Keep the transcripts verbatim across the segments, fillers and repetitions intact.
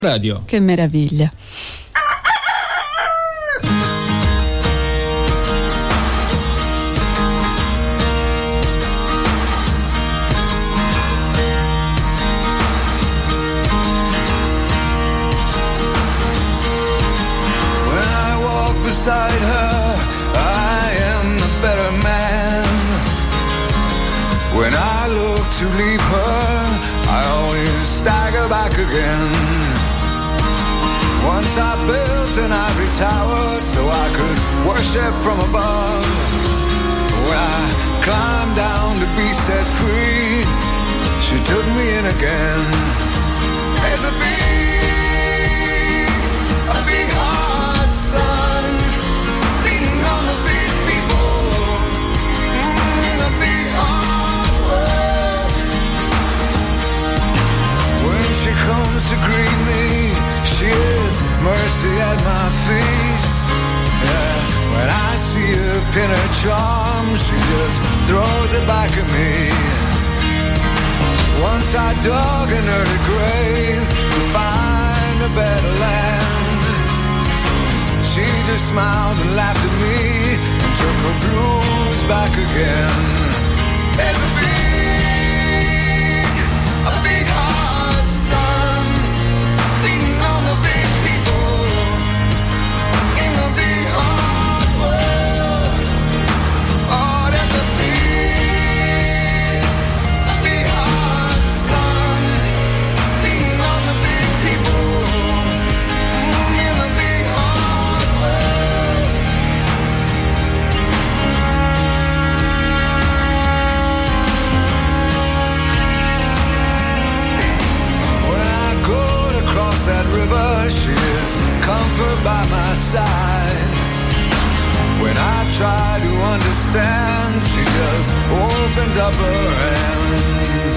Radio. Che meraviglia. Beside her, I am the better man. When I look to leave her, I always stagger back again. Once I built an ivory tower so I could worship from above. When I climbed down to be set free, she took me in again. There's a big, a big hot sun on the big people in the big hard world. When she comes to greet me, she is mercy at my feet. Yeah, when I see her pin her charm, she just throws it back at me. Once I dug an early grave to find a better land. She just smiled and laughed at me and took her blues back again. There's a big, a big hot sun beating on the big people in the big hard world. Oh, there's a big, a big hot sun beating on the big people in the big hard world. When I go to cross that river, she is comfort by my side. When I try to understand, she just opens up her hands.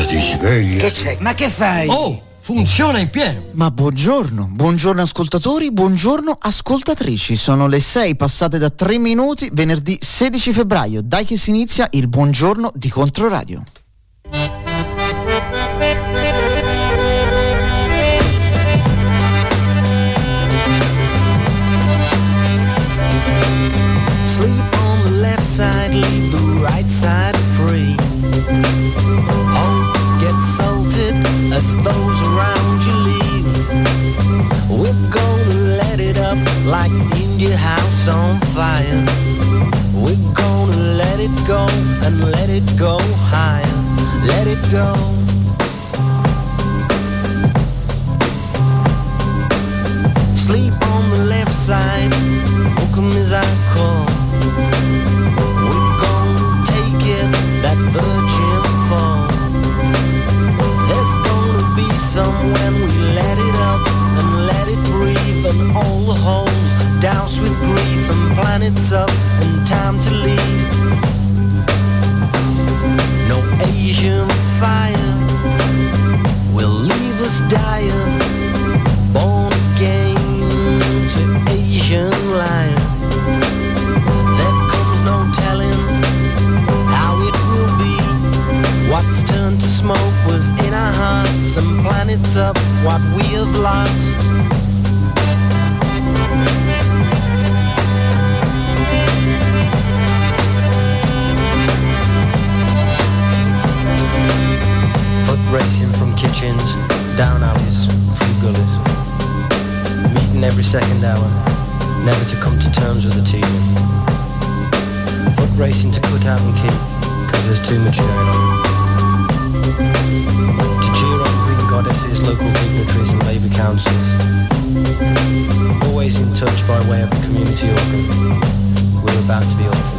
ti svegli. Che c'è? Ma che fai? Oh, funziona in pieno. Ma buongiorno, buongiorno ascoltatori, buongiorno ascoltatrici. Sono le sei passate da tre minuti, venerdì sedici febbraio. Dai che si inizia il buongiorno di Controradio. Sleep on the left side, leave the right side free. Hope gets salted as those around you leave. We're gonna let it up like India House on fire. We're gonna let it go and let it go higher. Let it go. Sleep on the left side, welcome is our call. We're gonna take it, that virgin fall. There's gonna be some when we let it up and let it breathe, and all the holes doused with grief, and planets up and time to leave. No Asian fire will leave us dire, born again to Asian lion. There comes no telling how it will be. What's turned to smoke was in our hearts, and planets up what we have lost. Foot racing from kitchens, down alleys, through gullies. Meeting every second hour, never to come to terms with the T V. Foot racing to cut out and keep, cause there's too much going on. To cheer on green goddesses, local dignitaries and baby councils. Always in touch by way of the community organ. We're about to be orphaned.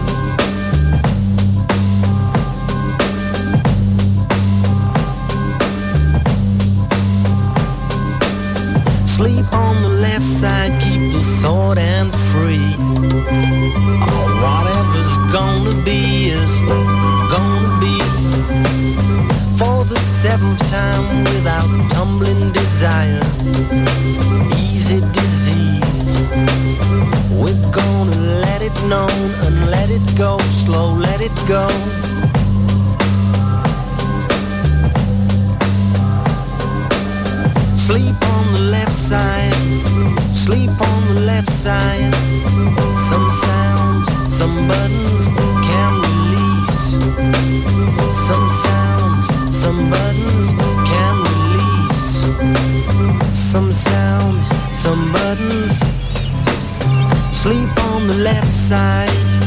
Sleep on the left side, keep the sword and free. Oh, whatever's gonna be is gonna be. For the seventh time without tumbling desire, easy disease. We're gonna let it known and let it go, slow let it go. Sleep on the left side, sleep on the left side. Some sounds, some buttons can release. Some sounds, some buttons can release. Some sounds, some buttons. Sleep on the left side.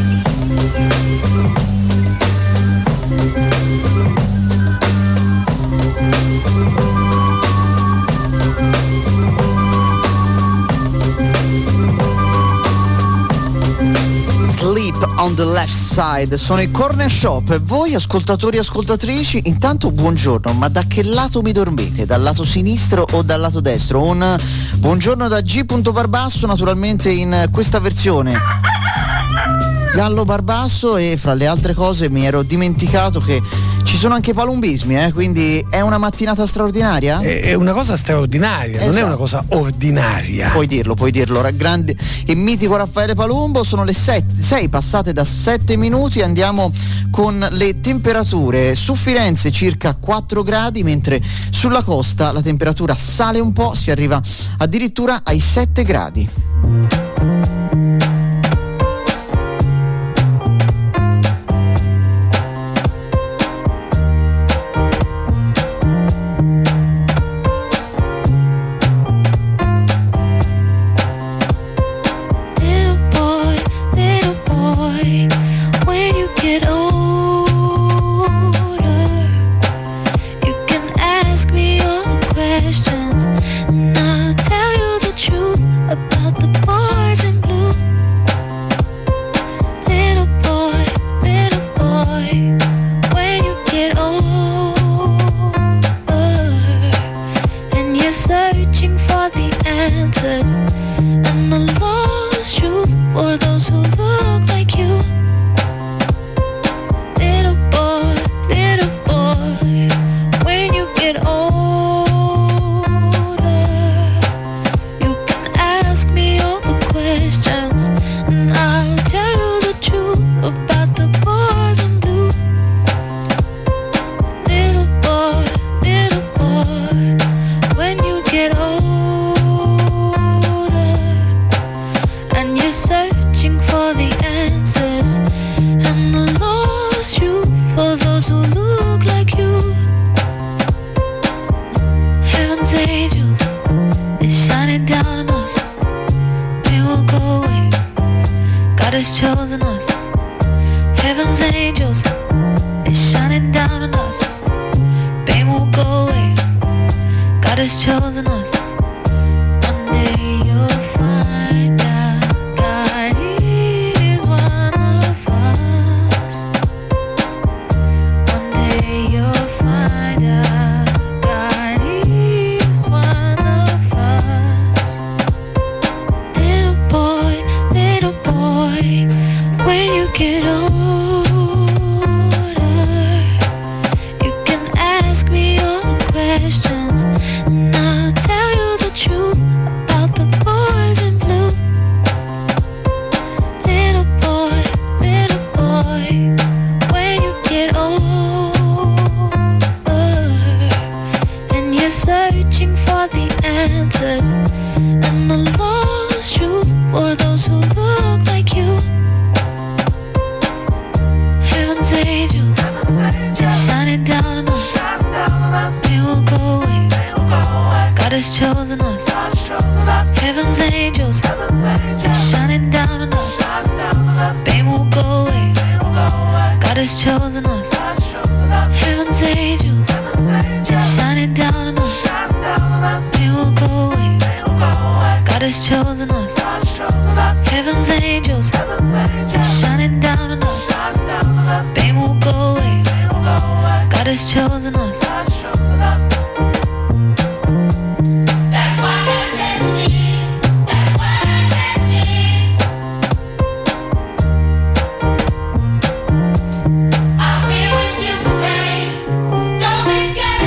Sleep on the left side, sono i Corner Shop. E voi ascoltatori e ascoltatrici, intanto buongiorno, ma da che lato mi dormite? Dal lato sinistro o dal lato destro? Un buongiorno da G. Barbasso, naturalmente in questa versione Gallo Barbasso, e fra le altre cose mi ero dimenticato che ci sono anche palumbismi, eh? Quindi è una mattinata straordinaria? È, è una cosa straordinaria, esatto. Non è una cosa ordinaria. Puoi dirlo, puoi dirlo, grande e mitico Raffaele Palumbo. Sono le sette, sei passate da sette minuti, andiamo con le temperature. Su Firenze circa quattro gradi, mentre sulla costa la temperatura sale un po', si arriva addirittura ai sette gradi. Questions, and I'll tell you the truth about the boys in blue. has chosen us. Heaven's angels is shining down on us. Pain will go away. God has chosen us. One day you'll find out God is one of us. One day you'll find out God is one of us. Little boy, little boy, when you get older, you can ask me all the questions, and I'll tell you the truth about the boys in blue. Little boy, little boy, when you get older, and you're searching for the answers and the lost truth for those who look like you. Heaven's angels is shining down on us. They will go away. God has chosen us. Heaven's angels is shining down on us. Pain will go away. God has chosen us. Heaven's angels is shining down on us. They will go away. God has chosen us. Heaven's angels is shining down on us. Pain will go away. God has chosen us. That's why God sends me. That's why God sends me. I'll be with you for pain. Don't be scared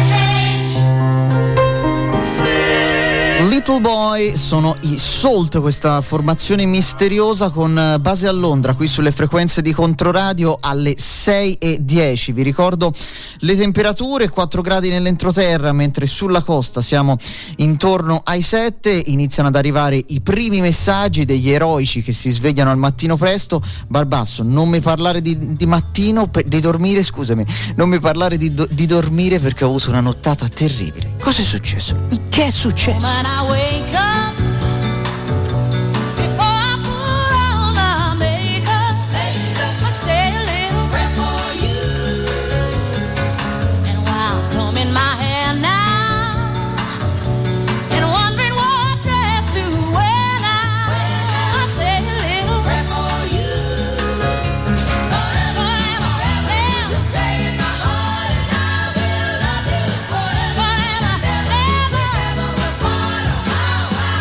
to change. Little Boy sono i Salt, questa formazione misteriosa con base a Londra, qui sulle frequenze di Controradio alle sei e dieci. Vi ricordo le temperature: quattro gradi nell'entroterra, mentre sulla costa siamo intorno ai sette. Iniziano ad arrivare i primi messaggi degli eroici che si svegliano al mattino presto. Barbasso, non mi parlare di, di mattino, per, di dormire, scusami, non mi parlare di, do, di dormire perché ho avuto una nottata terribile. Cosa è successo? Che è successo? When I wake up, before I put on my makeup, I say a little prayer for you. And while combing my hair now, and wondering what dress to wear now, I say a little prayer for you. Forever, forever, you stay in my heart, and I will love you forever, forever, ever.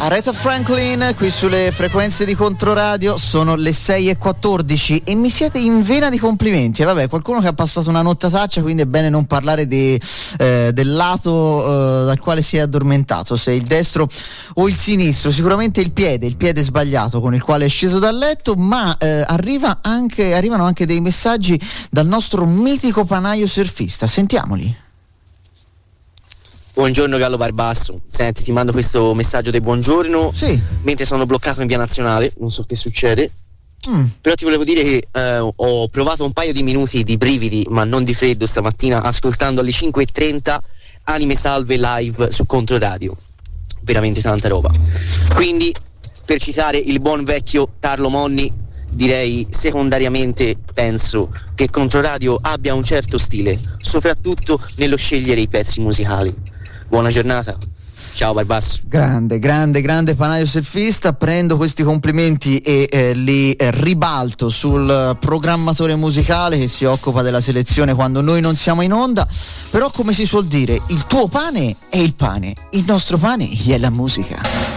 Aretha Franklin qui sulle frequenze di Controradio. Sono le sei e quattordici e mi siete in vena di complimenti. E vabbè, qualcuno che ha passato una nottataccia, quindi è bene non parlare di, eh, del lato eh, dal quale si è addormentato, se il destro o il sinistro. Sicuramente il piede, il piede sbagliato con il quale è sceso dal letto, ma eh, arriva anche, arrivano anche dei messaggi dal nostro mitico panaio surfista. Sentiamoli. Buongiorno Gallo Barbasso, senti, ti mando questo messaggio di buongiorno sì. mentre sono bloccato in via Nazionale, non so che succede, mm. però ti volevo dire che eh, ho provato un paio di minuti di brividi, ma non di freddo stamattina, ascoltando alle cinque e trenta Anime Salve live su Controradio, veramente tanta roba. Quindi, per citare il buon vecchio Carlo Monni, direi secondariamente penso che Controradio abbia un certo stile, soprattutto nello scegliere i pezzi musicali. Buona giornata, ciao Barbasso. Grande, grande, grande panaio surfista. Prendo questi complimenti e eh, li eh, ribalto sul programmatore musicale che si occupa della selezione quando noi non siamo in onda. Però, come si suol dire, il tuo pane è il pane, il nostro pane è la musica.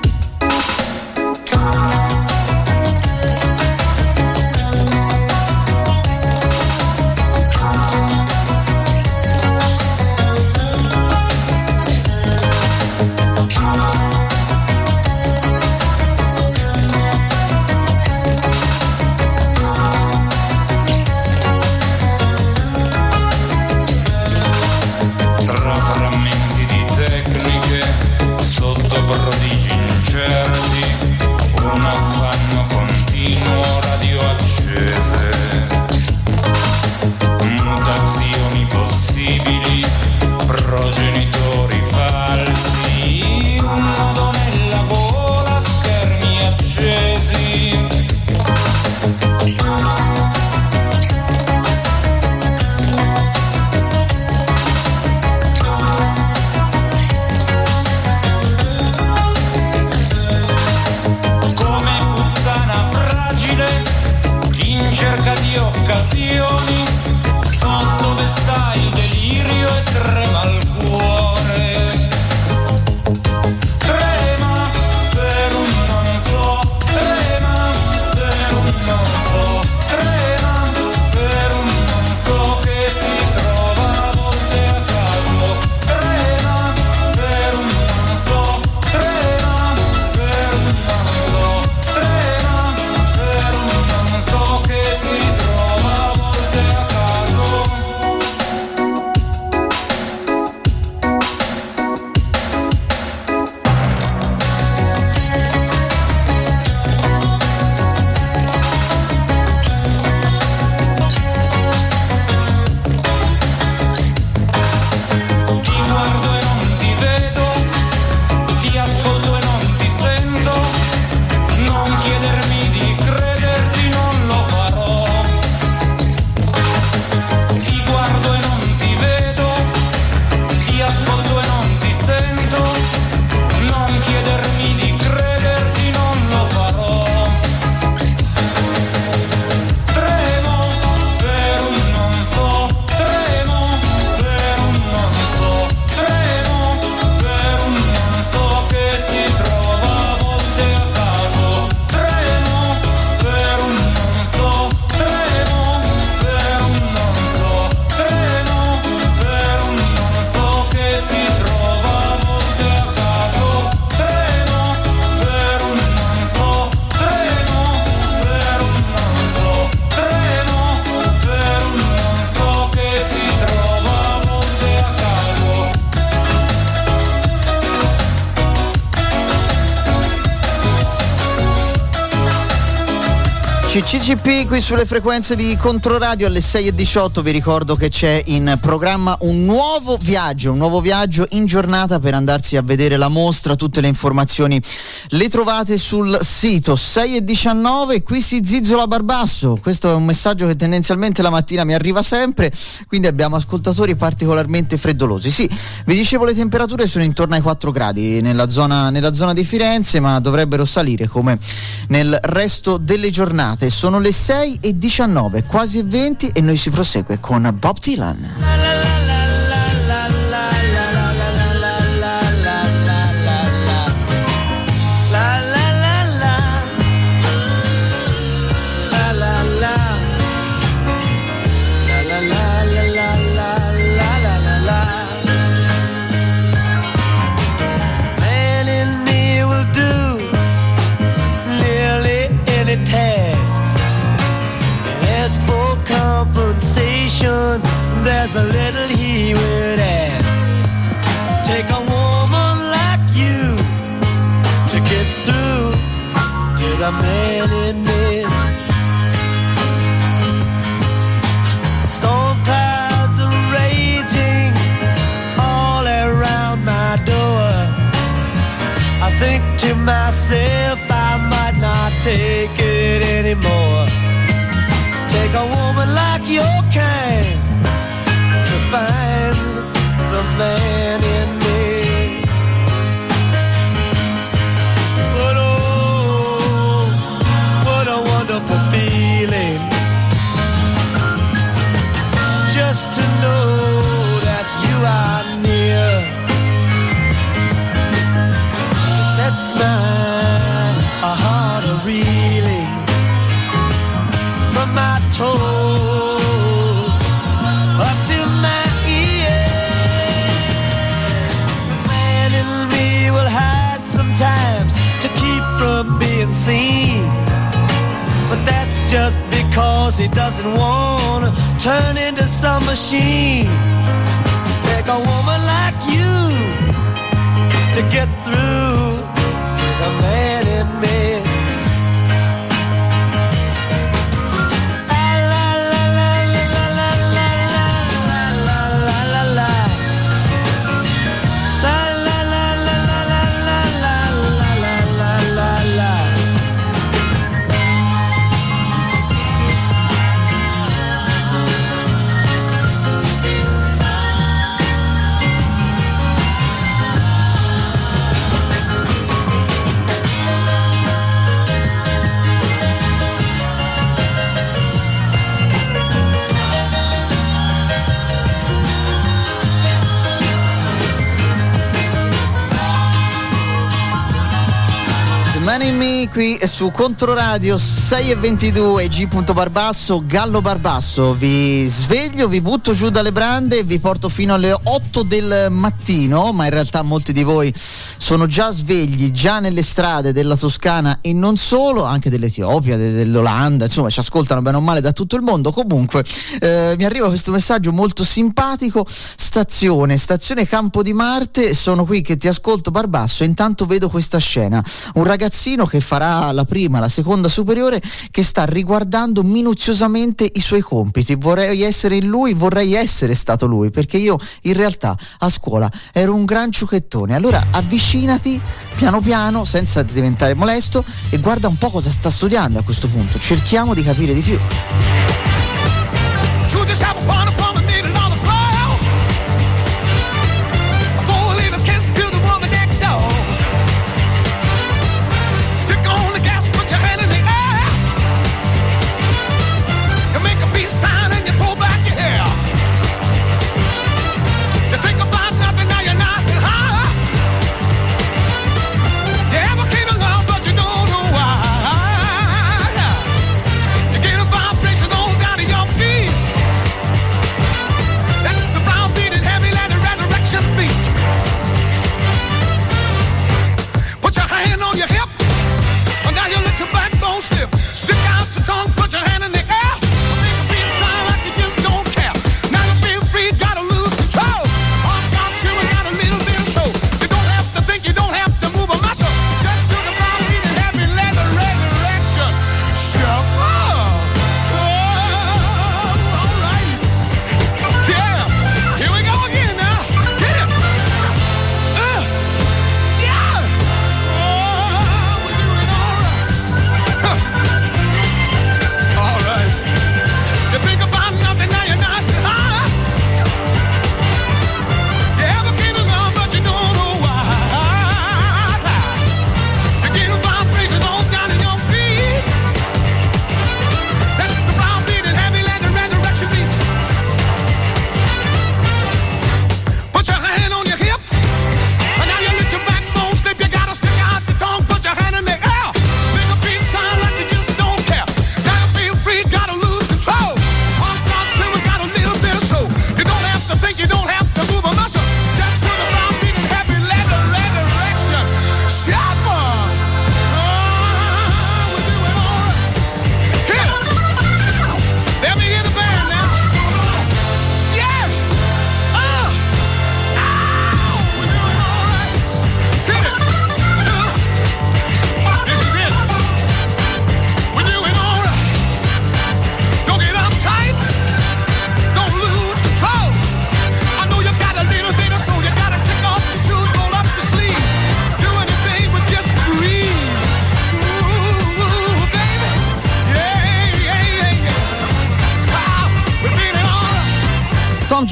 C C C P qui sulle frequenze di Controradio alle sei e diciotto. Vi ricordo che c'è in programma un nuovo viaggio, un nuovo viaggio in giornata per andarsi a vedere la mostra. Tutte le informazioni le trovate sul sito. Sei e diciannove, qui si zizzola Barbasso. Questo è un messaggio che tendenzialmente la mattina mi arriva sempre, quindi abbiamo ascoltatori particolarmente freddolosi. Sì, vi dicevo, le temperature sono intorno ai quattro gradi nella zona, nella zona di Firenze, ma dovrebbero salire come nel resto delle giornate. Sono le sei e diciannove, quasi venti, e noi si prosegue con Bob Dylan. man in me. Storm clouds are raging all around my door. I think to myself I might not take it anymore. Take a woman like your kind to find the man in me. But oh, what a wonderful feeling just to know that you are near. It sets my heart a reeling from my toes up to my ears. The man in me will hide sometimes to keep from being seen, but that's just because he doesn't want to turn into some machine. Take a woman like you to get through the man in me. Me qui su Controradio sei e ventidue G. Barbasso, Gallo Barbasso. Vi sveglio, vi butto giù dalle brande e vi porto fino alle otto del mattino, ma in realtà molti di voi sono già svegli, già nelle strade della Toscana e non solo, anche dell'Etiopia, dell'Olanda, insomma ci ascoltano bene o male da tutto il mondo. Comunque eh, mi arriva questo messaggio molto simpatico: stazione, stazione Campo di Marte, sono qui che ti ascolto Barbasso e intanto vedo questa scena, un ragazzino che farà la prima, la seconda superiore, che sta riguardando minuziosamente i suoi compiti. Vorrei essere in lui, vorrei essere stato lui, perché io in realtà a scuola ero un gran ciuchettone. Allora avvicinati piano piano senza diventare molesto e guarda un po' cosa sta studiando a questo punto, cerchiamo di capire di più. Vibration on down to your feet.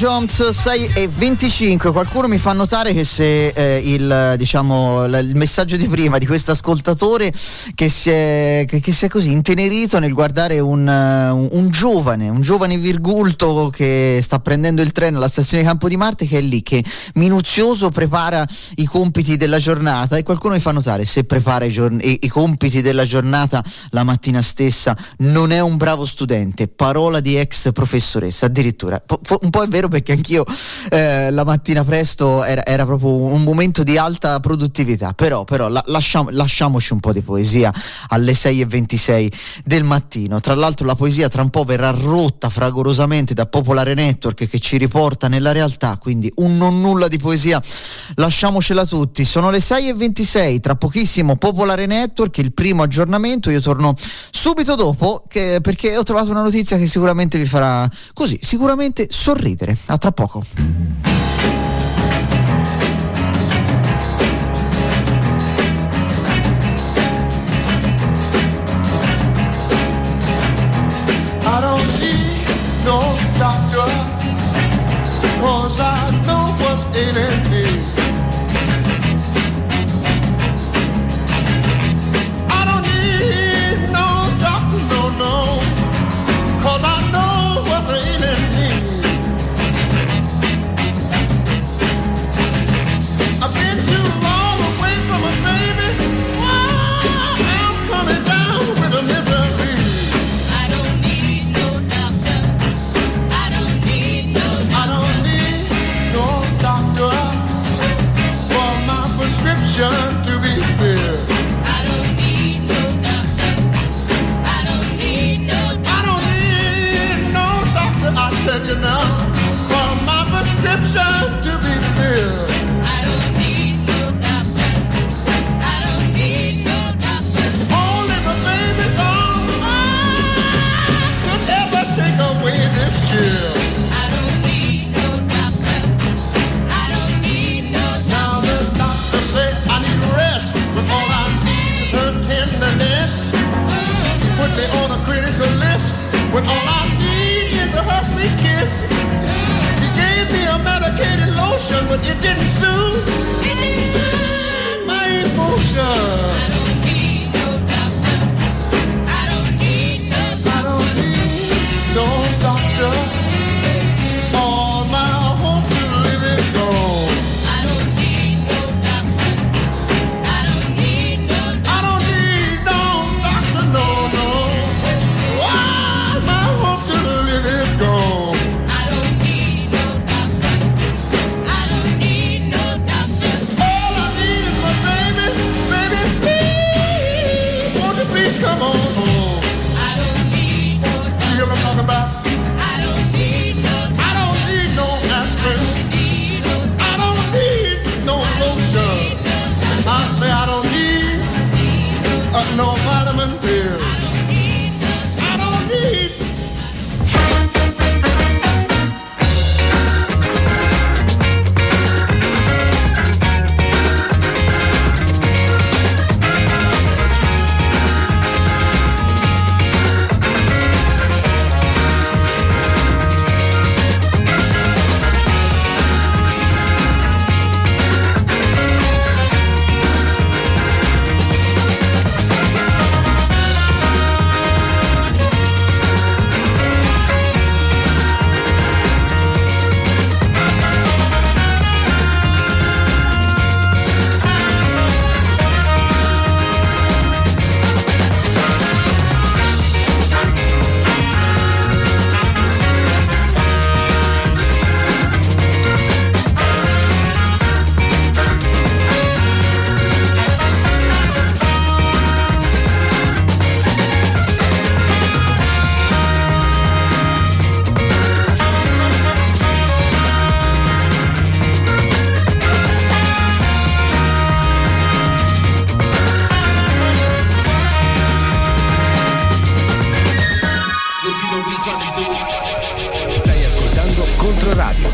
Jones, sei e venticinque. Qualcuno mi fa notare che se eh, il diciamo l- il messaggio di prima di questo ascoltatore che si è che, che si è così intenerito nel guardare un, un, un giovane, un giovane virgulto che sta prendendo il treno alla stazione Campo di Marte, che è lì che minuzioso prepara i compiti della giornata, e qualcuno mi fa notare se prepara i, giorn- i, i compiti della giornata la mattina stessa non è un bravo studente, parola di ex professoressa addirittura. Po- un po' è vero, perché anch'io eh, la mattina presto era, era proprio un momento di alta produttività, però, però la, lasciamo, lasciamoci un po' di poesia alle sei e ventisei del mattino. Tra l'altro la poesia tra un po' verrà rotta fragorosamente da Popolare Network, che ci riporta nella realtà, quindi un non nulla di poesia lasciamocela tutti. Sono le sei e ventisei, tra pochissimo Popolare Network, il primo aggiornamento. Io torno subito dopo che, perché ho trovato una notizia che sicuramente vi farà così, sicuramente sorridere. A tra poco. I don't need no doctor, 'cause I know what's ailing me. I don't need no doctor, no, no, 'cause I know what's ailing me. I've been too long away from a baby. Wow, I'm coming down with a misery. I don't need no doctor. I don't need no I don't need no doctor for my prescription to be filled. I don't need no doctor. I don't need no doctor. I don't need no doctor, I tell you now, for my prescription to be filled. I don't need no doctor. I don't need no doctor. Only my baby's arms could ever take away this chill. I don't need no doctor. I don't need no Now doctor. the doctor said I need rest, but all I need is her tenderness. He put me on a critical list, when all I need is a her sweet kiss. He gave me a medicated lotion, but it didn't soothe my emotion. I don't need no doctor. I don't need no I don't need no doctor. All my hope to live is gone. I don't need no doctor. I don't need no I don't need no doctor, no, no. All my hope to live is gone. I don't need no doctor. I don't need no doctor. All I need is my baby, baby, please. Won't you please come on home? I don't need no You doctor. hear what I'm talking about? I don't need no I don't need no aspirin. I don't need no lotion. I say I don't need uh, no vitamin pill. I don't need. Stai ascoltando Controradio.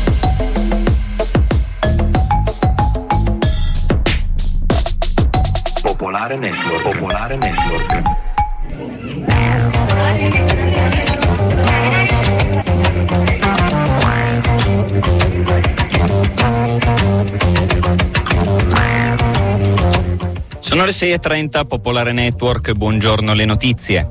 Popolare Network. Popolare Network. Sono le sei e trenta, Popolare Network, buongiorno, le notizie.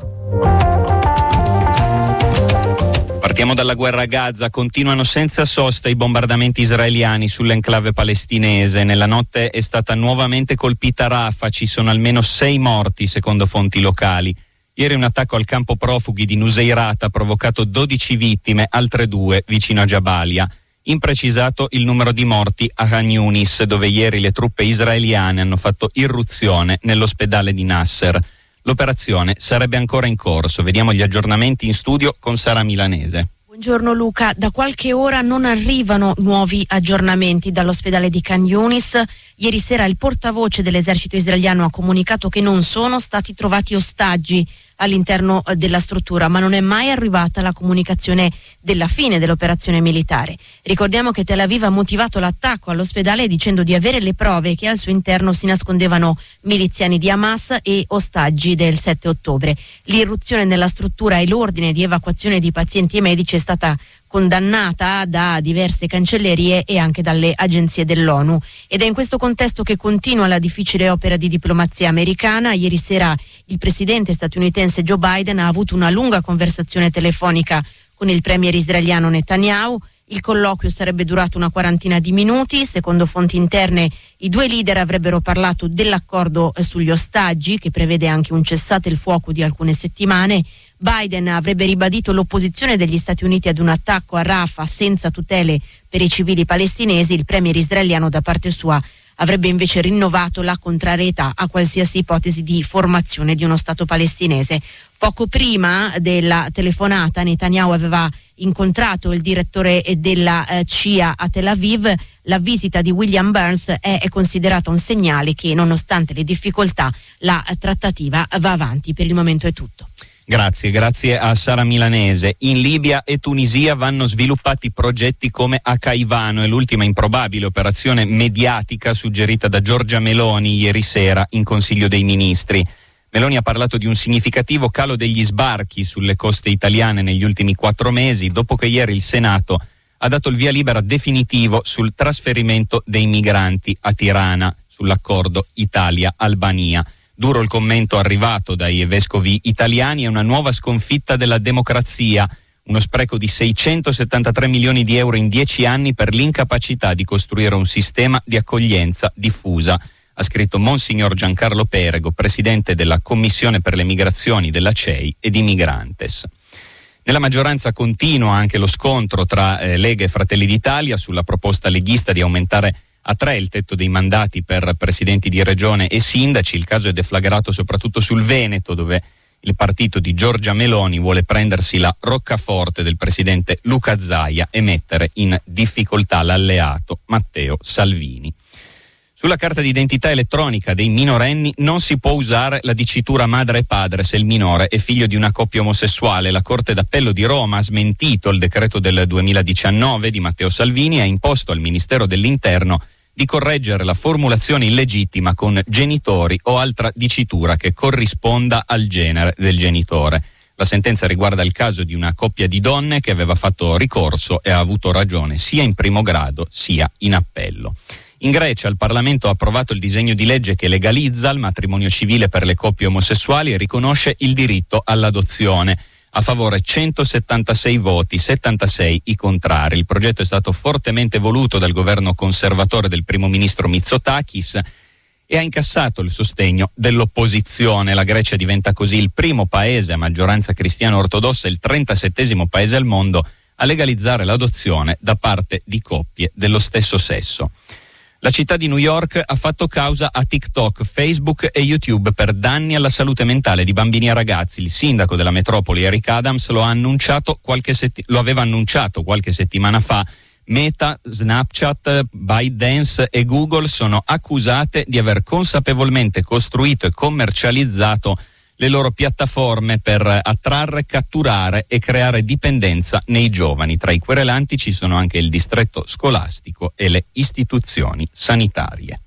Partiamo dalla guerra a Gaza, continuano senza sosta i bombardamenti israeliani sull'enclave palestinese. Nella notte è stata nuovamente colpita Rafah, ci sono almeno sei morti secondo fonti locali. Ieri un attacco al campo profughi di Nuseirat ha provocato dodici vittime, altre due vicino a Jabalia. Imprecisato il numero di morti a Khan Yunis, dove ieri le truppe israeliane hanno fatto irruzione nell'ospedale di Nasser. L'operazione sarebbe ancora in corso. Vediamo gli aggiornamenti in studio con Sara Milanese. Buongiorno Luca, da qualche ora non arrivano nuovi aggiornamenti dall'ospedale di Khan Yunis. Ieri sera il portavoce dell'esercito israeliano ha comunicato che non sono stati trovati ostaggi all'interno della struttura, ma non è mai arrivata la comunicazione della fine dell'operazione militare. Ricordiamo che Tel Aviv ha motivato l'attacco all'ospedale dicendo di avere le prove che al suo interno si nascondevano miliziani di Hamas e ostaggi del sette ottobre. L'irruzione nella struttura e l'ordine di evacuazione di pazienti e medici è stata condannata da diverse cancellerie e anche dalle agenzie dell'ONU, ed è in questo contesto che continua la difficile opera di diplomazia americana. Ieri sera il presidente statunitense Joe Biden ha avuto una lunga conversazione telefonica con il premier israeliano Netanyahu. Il colloquio sarebbe durato una quarantina di minuti. Secondo fonti interne, i due leader avrebbero parlato dell'accordo sugli ostaggi, che prevede anche un cessate il fuoco di alcune settimane. Biden avrebbe ribadito l'opposizione degli Stati Uniti ad un attacco a Rafah senza tutele per i civili palestinesi. Il premier israeliano, da parte sua, avrebbe invece rinnovato la contrarietà a qualsiasi ipotesi di formazione di uno Stato palestinese. Poco prima della telefonata Netanyahu aveva incontrato il direttore della eh, C I A a Tel Aviv. La visita di William Burns è, è considerata un segnale che, nonostante le difficoltà, la trattativa va avanti. Per il momento è tutto. Grazie, grazie a Sara Milanese. In Libia e Tunisia vanno sviluppati progetti come a Caivano, è l'ultima improbabile operazione mediatica suggerita da Giorgia Meloni ieri sera in Consiglio dei Ministri. Meloni ha parlato di un significativo calo degli sbarchi sulle coste italiane negli ultimi quattro mesi, dopo che ieri il Senato ha dato il via libera definitivo sul trasferimento dei migranti a Tirana, sull'accordo Italia-Albania. Duro il commento arrivato dai vescovi italiani: è una nuova sconfitta della democrazia, uno spreco di seicentosettantatré milioni di euro in dieci anni per l'incapacità di costruire un sistema di accoglienza diffusa, ha scritto Monsignor Giancarlo Perego, presidente della Commissione per le Migrazioni della C E I e di Migrantes. Nella maggioranza continua anche lo scontro tra eh, Lega e Fratelli d'Italia sulla proposta leghista di aumentare a tre il tetto dei mandati per presidenti di regione e sindaci. Il caso è deflagrato soprattutto sul Veneto, dove il partito di Giorgia Meloni vuole prendersi la roccaforte del presidente Luca Zaia e mettere in difficoltà l'alleato Matteo Salvini. Sulla carta d'identità elettronica dei minorenni non si può usare la dicitura madre e padre se il minore è figlio di una coppia omosessuale. La Corte d'Appello di Roma ha smentito il decreto del duemiladiciannove di Matteo Salvini e ha imposto al Ministero dell'Interno di correggere la formulazione illegittima con genitori o altra dicitura che corrisponda al genere del genitore. La sentenza riguarda il caso di una coppia di donne che aveva fatto ricorso e ha avuto ragione sia in primo grado sia in appello. In Grecia il Parlamento ha approvato il disegno di legge che legalizza il matrimonio civile per le coppie omosessuali e riconosce il diritto all'adozione. A favore centosettantasei voti, settantasei i contrari. Il progetto è stato fortemente voluto dal governo conservatore del primo ministro Mitsotakis e ha incassato il sostegno dell'opposizione. La Grecia diventa così il primo paese a maggioranza cristiana ortodossa e il trentasettesimo paese al mondo a legalizzare l'adozione da parte di coppie dello stesso sesso. La città di New York ha fatto causa a TikTok, Facebook e YouTube per danni alla salute mentale di bambini e ragazzi. Il sindaco della metropoli, Eric Adams, lo ha annunciato qualche setti- lo aveva annunciato qualche settimana fa. Meta, Snapchat, ByteDance e Google sono accusate di aver consapevolmente costruito e commercializzato le loro piattaforme per attrarre, catturare e creare dipendenza nei giovani. Tra i querelanti ci sono anche il distretto scolastico e le istituzioni sanitarie.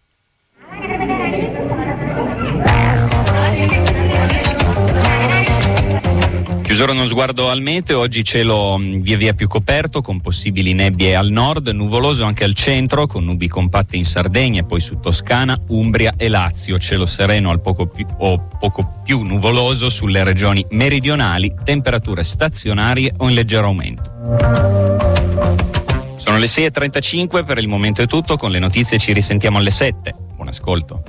Chiusura uno sguardo al meteo, oggi cielo via via più coperto con possibili nebbie al nord, nuvoloso anche al centro con nubi compatte in Sardegna e poi su Toscana, Umbria e Lazio, cielo sereno al poco più, o poco più nuvoloso sulle regioni meridionali, temperature stazionarie o in leggero aumento. Sono le sei e trentacinque, per il momento è tutto, con le notizie ci risentiamo alle sette. Buon ascolto.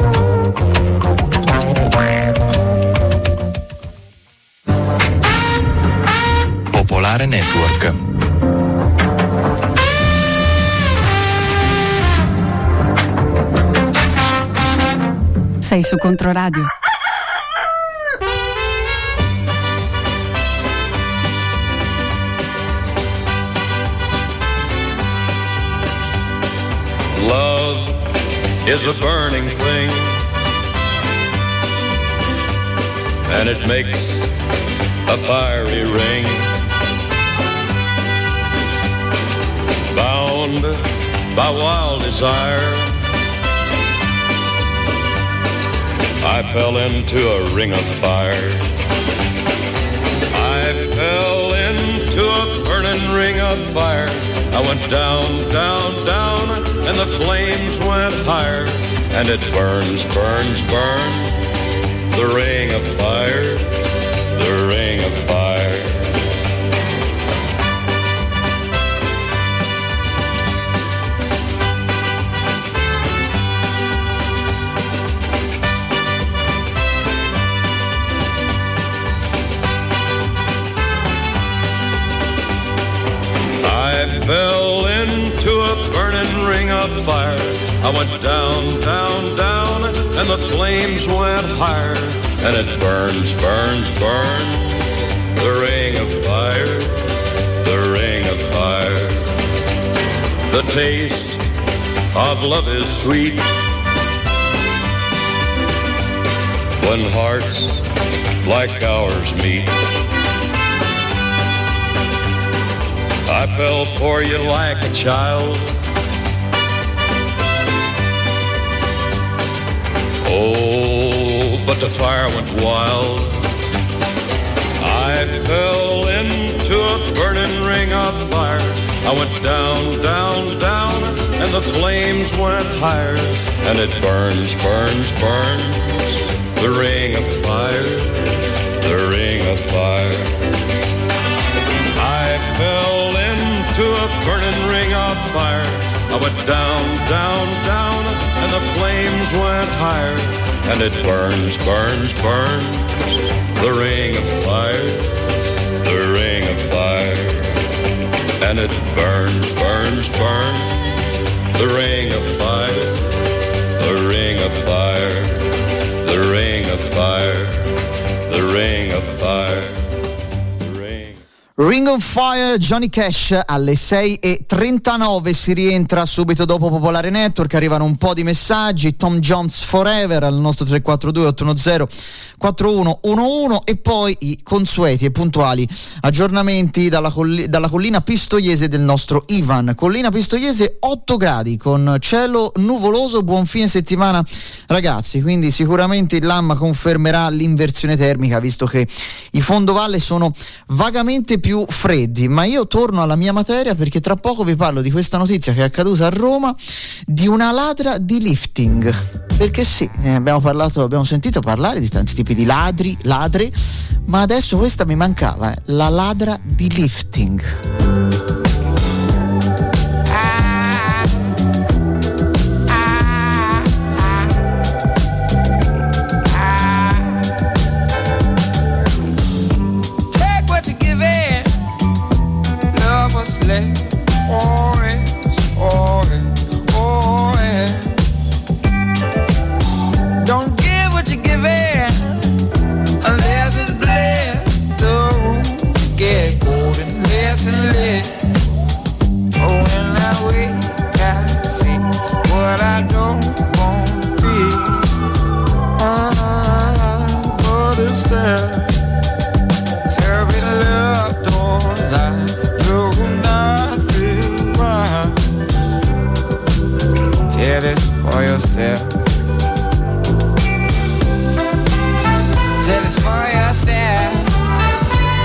Popolare Network. Sei su Controradio. Love is a burning thing, and it makes a fiery ring. Bound by wild desire, I fell into a ring of fire. I fell into a burning ring of fire. I went down, down, down, and the flames went higher. And it burns, burns, burns, the ring of fire, the ring of fire. I fell into a burning ring of fire. I went down, down, down, and the flames went higher. And it burns, burns, burns, the ring of fire, the ring of fire. The taste of love is sweet when hearts like ours meet. I fell for you like a child. Oh, but the fire went wild. I fell into a burning ring of fire. I went down, down, down, and the flames went higher. And it burns, burns, burns, the ring of fire, the ring of fire. I fell into a burning ring of fire. I went down, down, down, and the flames went higher. And it burns, burns, burns, the ring of fire, the ring of fire. And it burns, burns, burns, the ring of fire, the ring of fire, the ring of fire, the ring of fire. Ring of Fire, Johnny Cash alle sei e trentanove, si rientra subito dopo Popolare Network, arrivano un po' di messaggi. Tom Jones Forever al nostro tre quattro due otto uno zero quattro uno uno uno e poi i consueti e puntuali aggiornamenti dalla, colli- dalla collina pistoiese del nostro Ivan. Collina pistoiese otto gradi con cielo nuvoloso, buon fine settimana ragazzi, quindi sicuramente il Lamma confermerà l'inversione termica visto che i fondovalle sono vagamente più più freddi, ma io torno alla mia materia perché tra poco vi parlo di questa notizia che è accaduta a Roma, di una ladra di lifting, perché sì, eh, abbiamo parlato, abbiamo sentito parlare di tanti tipi di ladri, ladre, ma adesso questa mi mancava, eh, la ladra di lifting. Orange, orange, orange. Don't give what you're giving unless it's blessed. The rules get golden less and less. Oh, when I wake, I see what I don't want to be. Ah, what is that? Tell me love don't lie. Tell it for yourself. Tell it for yourself.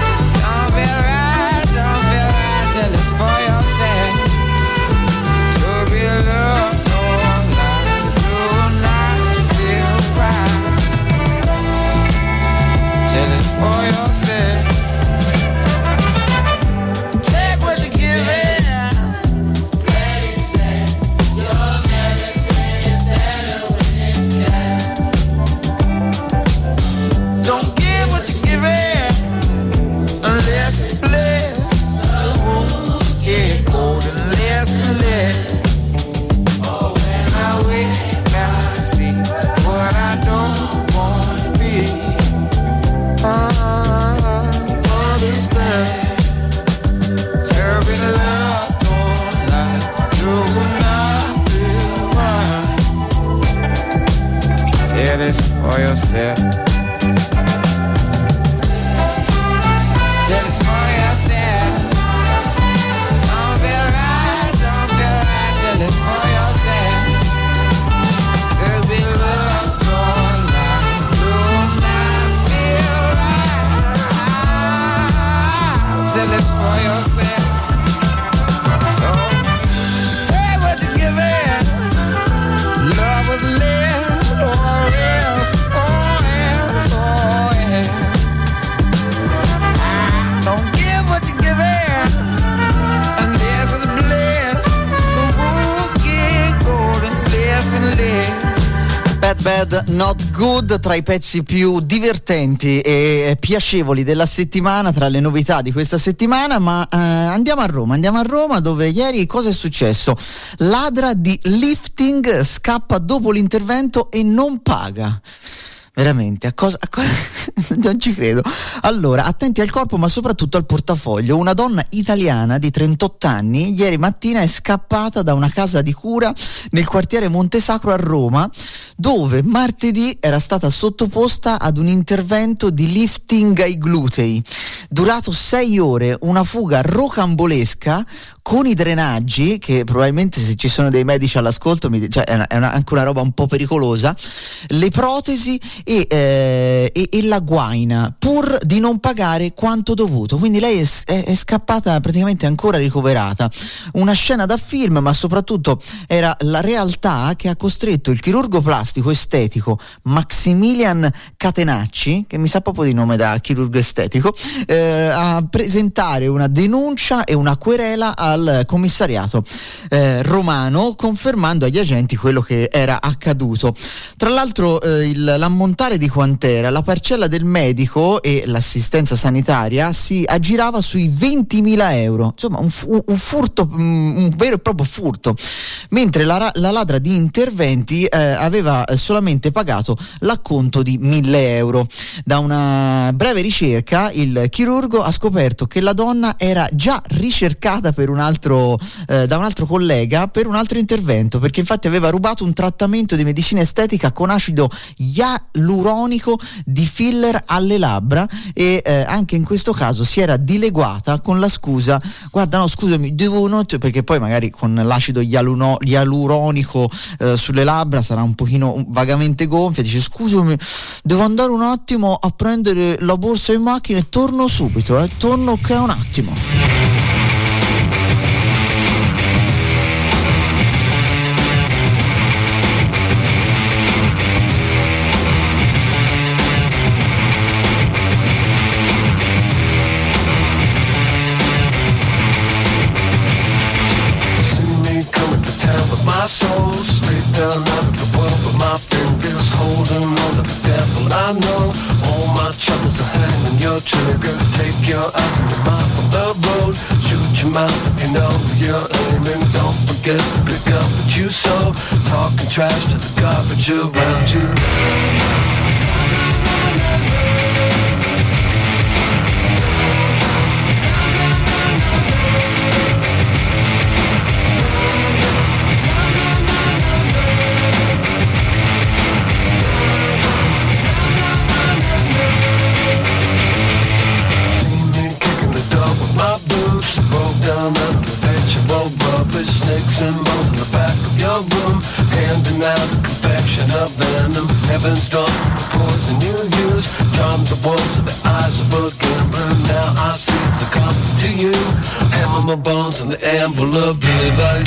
for yourself. Till it's for yourself. Don't be right, don't be right till it's for yourself. Still be loved, don't lie, do not feel right till it's for yourself. So take what you're giving. Love was lived or else, oh else, oh yeah. Don't give what you're giving, and this is bliss. The rules get golden, listen, listen. Bad Bad Not Good, tra i pezzi più divertenti e piacevoli della settimana, tra le novità di questa settimana. Ma eh, andiamo a Roma, andiamo a Roma dove ieri cosa è successo? Ladra di lifting scappa dopo l'intervento e non paga. Veramente, a cosa, a cosa? Non ci credo. Allora, attenti al corpo ma soprattutto al portafoglio. Una donna italiana di trentotto anni ieri mattina è scappata da una casa di cura nel quartiere Montesacro a Roma, dove martedì era stata sottoposta ad un intervento di lifting ai glutei durato sei ore, una fuga rocambolesca con i drenaggi, che probabilmente se ci sono dei medici all'ascolto mi, cioè è, una, è una, anche una roba un po' pericolosa, le protesi e, eh, e, e la guaina, pur di non pagare quanto dovuto. Quindi lei è, è, è scappata praticamente ancora ricoverata. Una scena da film, ma soprattutto era la realtà che ha costretto il chirurgo plastico estetico Maximilian Catenacci, che mi sa proprio di nome da chirurgo estetico, eh, a presentare una denuncia e una querela al commissariato eh, romano, confermando agli agenti quello che era accaduto. Tra l'altro eh, il, l'ammontare di quant'era, la parcella del medico e l'assistenza sanitaria si aggirava sui ventimila euro, insomma un, un furto, un vero e proprio furto, mentre la, la ladra di interventi eh, aveva solamente pagato l'acconto di mille euro. Da una breve ricerca il chirurgo ha scoperto che la donna era già ricercata per un altro eh, da un altro collega per un altro intervento, perché infatti aveva rubato un trattamento di medicina estetica con acido ialuronico di filler alle labbra e eh, anche in questo caso si era dileguata con la scusa: guarda no scusami devo not-", perché poi magari con l'acido ialuno- ialuronico eh, sulle labbra sarà un pochino vagamente gonfia, dice scusami devo andare un attimo a prendere la borsa in macchina e torno subito, eh, torno che è un attimo. My soul straight down out of the world, but my fingers holding on to the devil. I know all my troubles are hanging your trigger. Take your eyes and your mind from the road. Shoot your mouth if you know you're aiming. Don't forget to pick up what you sow. Talking trash to the garbage around you. Snakes and bones in the back of your room, handing out a confection of venom. Heaven's drawn the poison you use, charm the walls of the eyes of a gambler. Now I see it's a comfort to you. Hammer my bones in the anvil of daylight.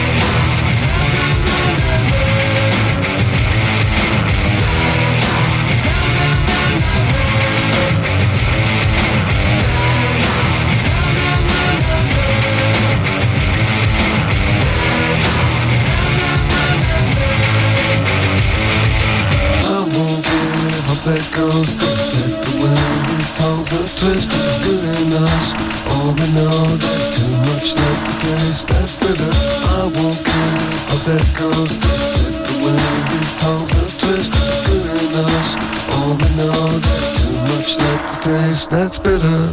That goes to take the wind. These tongues are twisted, good in us. All we know, there's too much left to taste. That's bitter. I won't care how that goes to take the wind. These tongues are twisted, good in us. All we know, there's too much left to taste. That's bitter.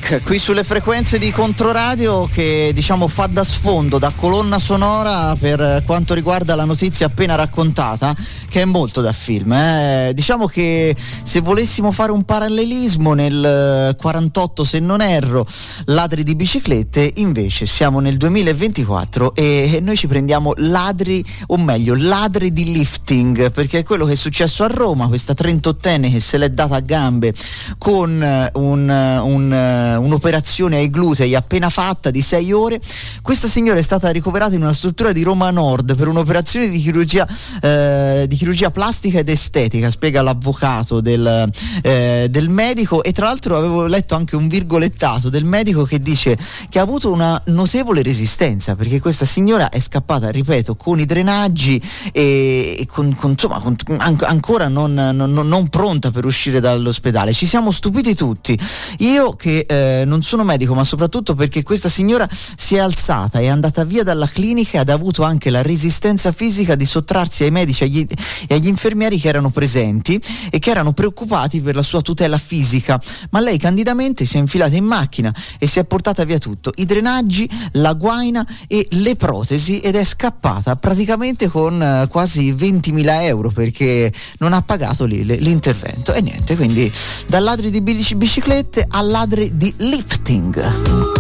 Black qui sulle frequenze di Controradio, che diciamo fa da sfondo, da colonna sonora per quanto riguarda la notizia appena raccontata, che è molto da film. Eh. Diciamo che se volessimo fare un parallelismo, nel quarantotto se non erro, ladri di biciclette, invece siamo nel duemilaventiquattro e noi ci prendiamo ladri, o meglio ladri di lifting, perché è quello che è successo a Roma, questa trentottenne che se l'è data a gambe con un, un, un'operazione ai glutei appena fatta di sei ore. Questa signora è stata ricoverata in una struttura di Roma Nord per un'operazione di chirurgia eh, di chirurgia plastica ed estetica, spiega l'avvocato del, eh, del medico. E tra l'altro avevo letto anche un virgolettato del medico che dice che ha avuto una notevole resistenza, perché questa signora è scappata, ripeto, con i drenaggi e, e con, con, insomma con, an- ancora non, non, non pronta per uscire dall'ospedale. Ci siamo stupiti tutti, io che eh, non sono medico, ma soprattutto perché questa signora si è alzata, è andata via dalla clinica ed ha avuto anche la resistenza fisica di sottrarsi ai medici agli, e agli infermieri che erano presenti e che erano preoccupati per la sua tutela fisica, ma lei candidamente si è infilata in macchina e si è portata via tutto, i drenaggi, la guaina e le protesi, ed è scappata praticamente con eh, quasi ventimila euro, perché non ha pagato lì l'intervento. E niente, quindi da ladri di bici- biciclette a ladri di lifting.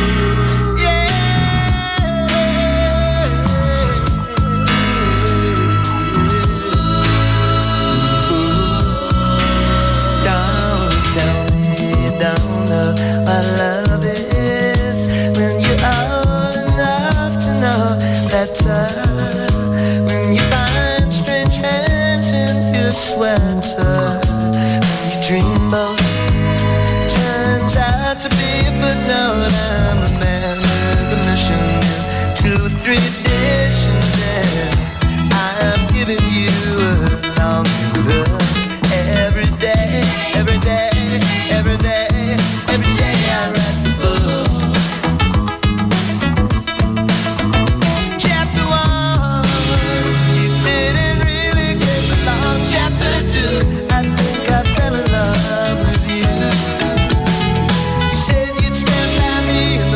What love is, when you're old enough to know better, when you find strange hands in your sweater, when you dream of turns out to be a footnote. I'm a man with a mission, two or three editions, and I'm giving you a long look every day, every day, every day. Every day I write the book. Chapter one, you didn't really get along. Chapter two, I think I fell in love with you. You said you'd stand by me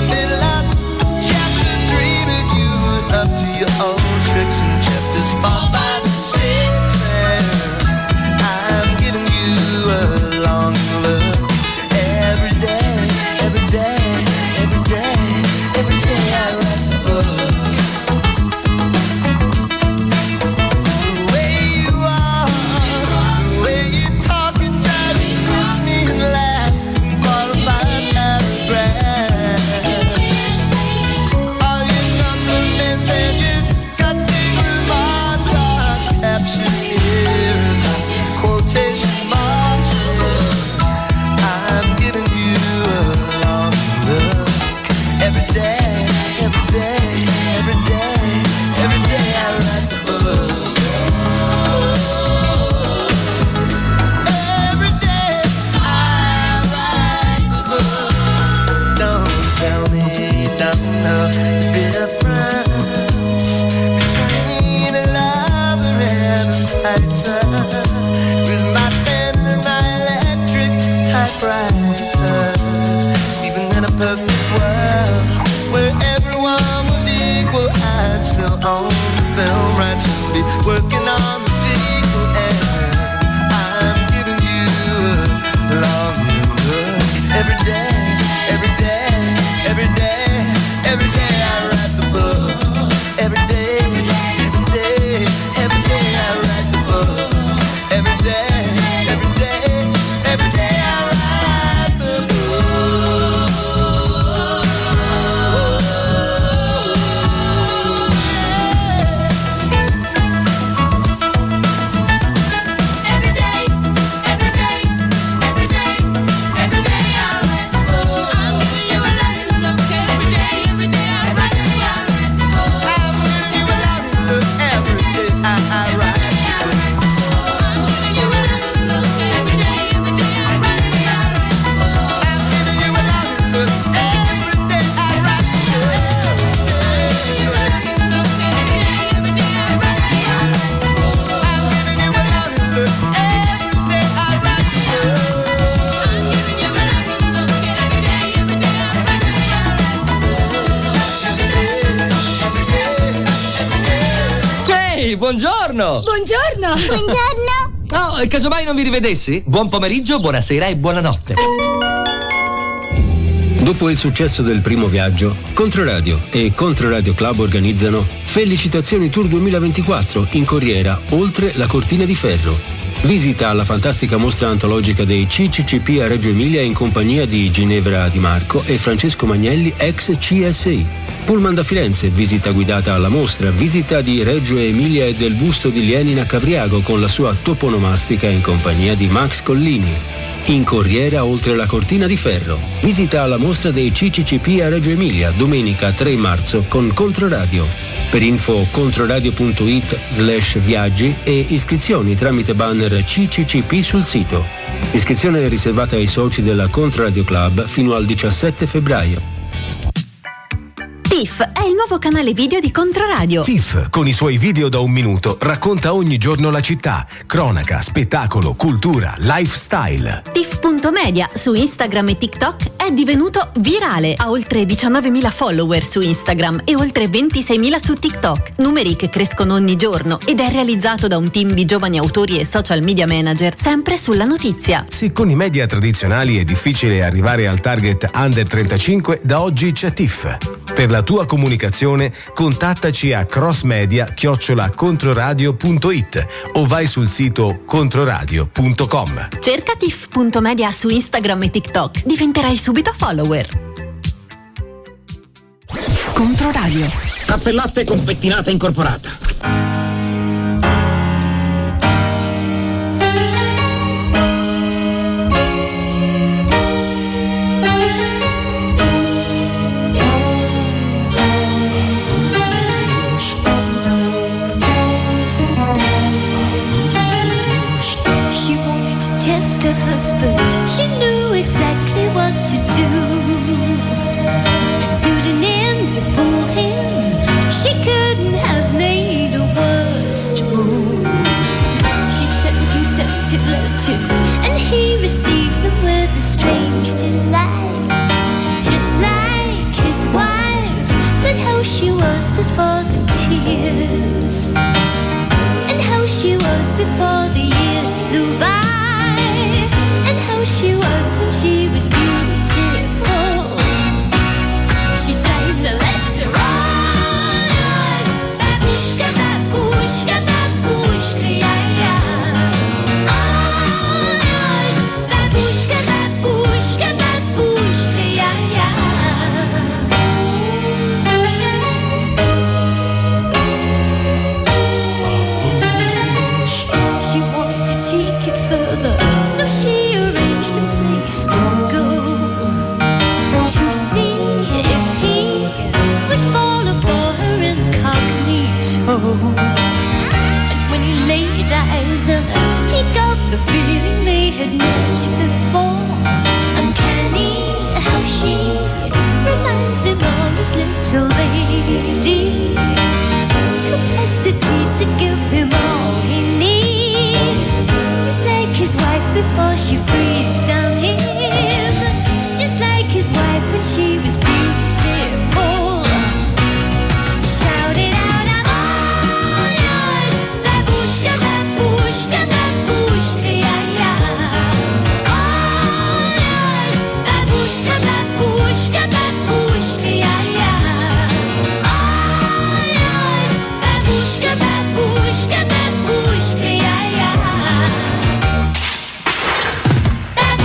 Amici, buongiorno! Buongiorno! Buongiorno! Oh, e casomai non vi rivedessi? Buon pomeriggio, buonasera e buonanotte. Dopo il successo del primo viaggio, Controradio e Controradio Club organizzano Felicitazioni Tour duemilaventiquattro in Corriera, oltre la Cortina di Ferro. Visita alla fantastica mostra antologica dei C C C P a Reggio Emilia in compagnia di Ginevra Di Marco e Francesco Magnelli, ex C S I. Pullman da Firenze, visita guidata alla mostra, visita di Reggio Emilia e del busto di Lenin a Cavriago con la sua toponomastica in compagnia di Max Collini. In Corriera, oltre la Cortina di Ferro. Visita alla mostra dei C C C P a Reggio Emilia, domenica tre marzo con Controradio. Per info controradio.it slash viaggi e iscrizioni tramite banner C C C P sul sito. Iscrizione riservata ai soci della Controradio Club fino al diciassette febbraio. T I F è il nuovo canale video di Controradio. T I F, con i suoi video da un minuto, racconta ogni giorno la città. Cronaca, spettacolo, cultura, lifestyle. T I F punto media su Instagram e TikTok è divenuto virale. Ha oltre diciannovemila follower su Instagram e oltre ventiseimila su TikTok. Numeri che crescono ogni giorno ed è realizzato da un team di giovani autori e social media manager, sempre sulla notizia. Se con i media tradizionali è difficile arrivare al target under trentacinque, da oggi c'è T I F. Per la tua comunicazione contattaci a crossmedia chiocciola controradio punto it o vai sul sito controradio punto com. Cerca T I F punto media su Instagram e TikTok, diventerai subito follower. Controradio. Caffè latte con pettinata incorporata. Her husband, she knew exactly what to do. A pseudonym to fool him, she couldn't have made a worse move. She sent him scented letters, and he received them with a strange delight. Just like his wife, but how she was before the tears, and how she was before the years flew by. She was when she was beautiful. She signed the letter on Babushka, babushka, babushka, yeah, yeah. On Babushka, babushka, babushka, yeah, yeah. She wanted to take it further, so she a place to go, to see if he would fall for her incognito. And when he laid eyes on her, he got the feeling they had met before. Uncanny how she reminds him of his little lady. Capacity to give him all he needs, just like his wife before she freezed down him, just like his wife when she was beautiful. Shout it out, I'm all yours, babushka, babushka, babushka, yeah, yeah. All yours, babushka, babushka, babushka, yeah, yeah. All yours, babushka, babushka, babushka, yeah, yeah.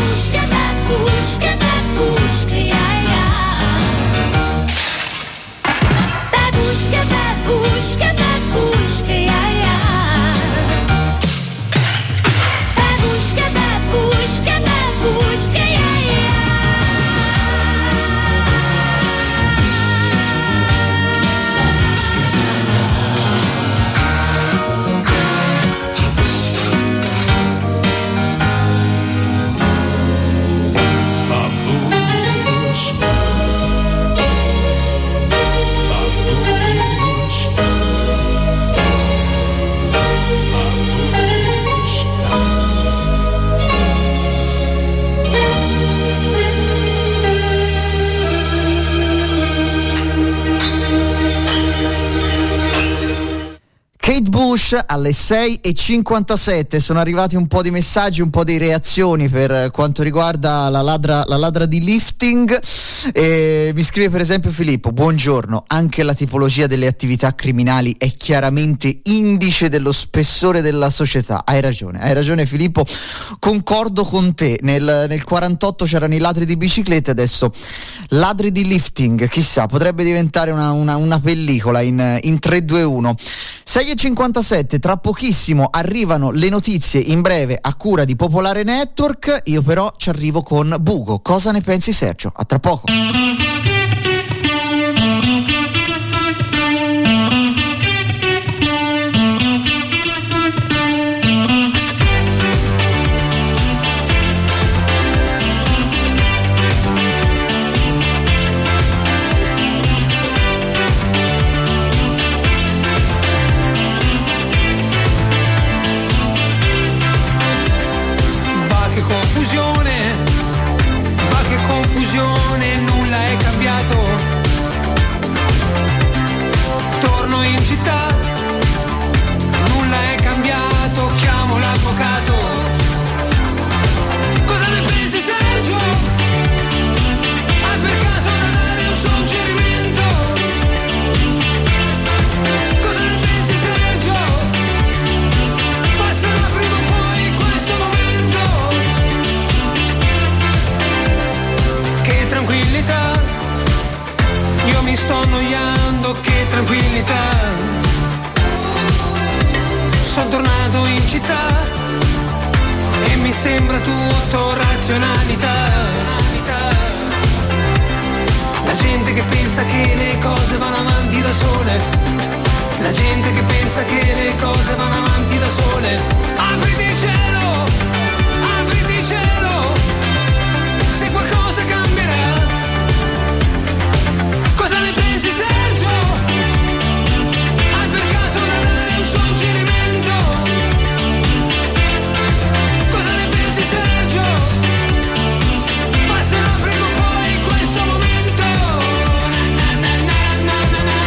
Rush alle sei e cinquantasette. Sono arrivati un po' di messaggi, un po' di reazioni per quanto riguarda la ladra, la ladra di lifting. E mi scrive per esempio Filippo: buongiorno, anche la tipologia delle attività criminali è chiaramente indice dello spessore della società. Hai ragione, hai ragione Filippo, concordo con te. Nel, nel quarantotto c'erano i ladri di biciclette, adesso ladri di lifting, chissà, potrebbe diventare una, una, una pellicola in, in tre due uno. sei e cinquantasette, tra pochissimo arrivano le notizie in breve a cura di Popolare Network. Io però ci arrivo con Bugo. Cosa ne pensi, Sergio? A tra poco. Confusione, va che confusione, nulla è cambiato. Torno in città, nulla è cambiato, chiamo l'avvocato. Cosa ne pensi, Sergio? Hai per caso da dare un suggerimento? Cosa ne pensi, Sergio? Passerà prima o poi questo momento. Che tranquillità, io mi sto annoiando, che tranquillità. Sono tornato in città e mi sembra tutto razionalità. La gente che pensa che le cose vanno avanti da sole, la gente che pensa che le cose vanno avanti da sole. Apriti il cielo, apriti il cielo, se qualcosa cambierà. Cosa ne pensi, Sergio? Hai per caso da dare un suggerimento? Cosa ne pensi, Sergio? Passerà prima o poi questo momento. Na, na, na, na, na, na.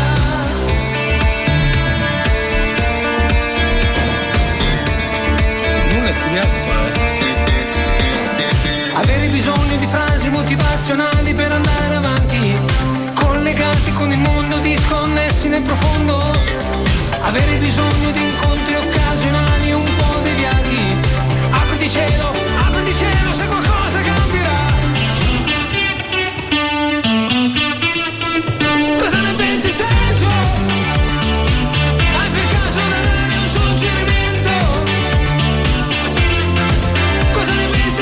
Nulla è cambiato qua, eh. Avere bisogno di frasi motivazionali per andare avanti, collegati con il mondo, disconnessi nel profondo. Avere bisogno di incontri occasionali un po' deviati. Apriti cielo, apriti cielo, se qualcosa cambierà. Cosa ne pensi, Sergio? Hai per caso da dare un suggerimento? Cosa ne pensi,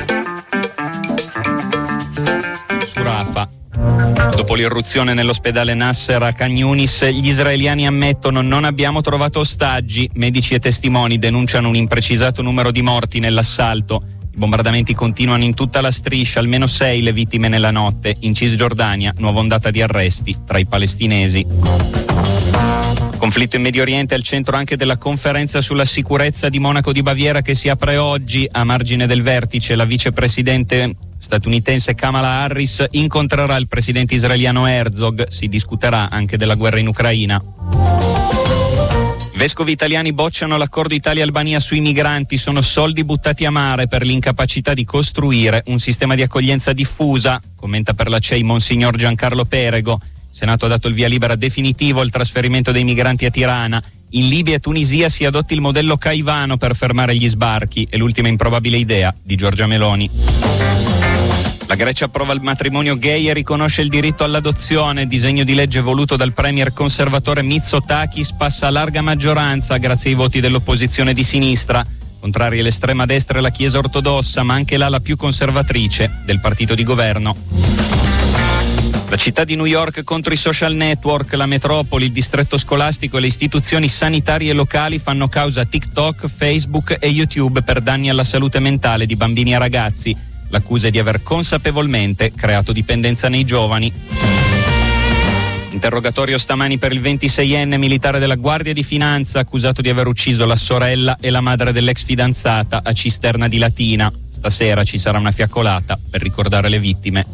Sergio? Su Rafa. Dopo l'irruzione nell'ospedale Nasser a Khan Yunis, gli israeliani ammettono: non abbiamo trovato ostaggi. Medici e testimoni denunciano un imprecisato numero di morti nell'assalto. I bombardamenti continuano in tutta la striscia, almeno sei le vittime nella notte. In Cisgiordania, nuova ondata di arresti tra i palestinesi. Conflitto in Medio Oriente al centro anche della conferenza sulla sicurezza di Monaco di Baviera, che si apre oggi. A margine del vertice, la vicepresidente statunitense Kamala Harris incontrerà il presidente israeliano Herzog. Si discuterà anche della guerra in Ucraina. Vescovi italiani bocciano l'accordo Italia-Albania sui migranti. Sono soldi buttati a mare per l'incapacità di costruire un sistema di accoglienza diffusa, commenta per la C E I Monsignor Giancarlo Perego. Il Senato ha dato il via libera definitivo al trasferimento dei migranti a Tirana. In Libia e Tunisia si adotti il modello Caivano per fermare gli sbarchi. È l'ultima improbabile idea di Giorgia Meloni. La Grecia approva il matrimonio gay e riconosce il diritto all'adozione. Disegno di legge voluto dal premier conservatore Mitsotakis passa a larga maggioranza grazie ai voti dell'opposizione di sinistra. Contrari all'estrema destra e la Chiesa ortodossa, ma anche l'ala più conservatrice del partito di governo. La città di New York contro i social network. La metropoli, il distretto scolastico e le istituzioni sanitarie locali fanno causa a TikTok, Facebook e YouTube per danni alla salute mentale di bambini e ragazzi. L'accusa è di aver consapevolmente creato dipendenza nei giovani. Interrogatorio stamani per il ventiseienne militare della Guardia di Finanza, accusato di aver ucciso la sorella e la madre dell'ex fidanzata a Cisterna di Latina. Stasera ci sarà una fiaccolata per ricordare le vittime.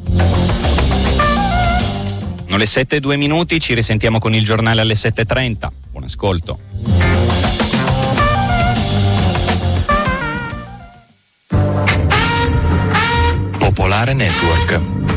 Sono le sette e due minuti, ci risentiamo con il giornale alle sette e trenta. Buon ascolto. Popolare Network.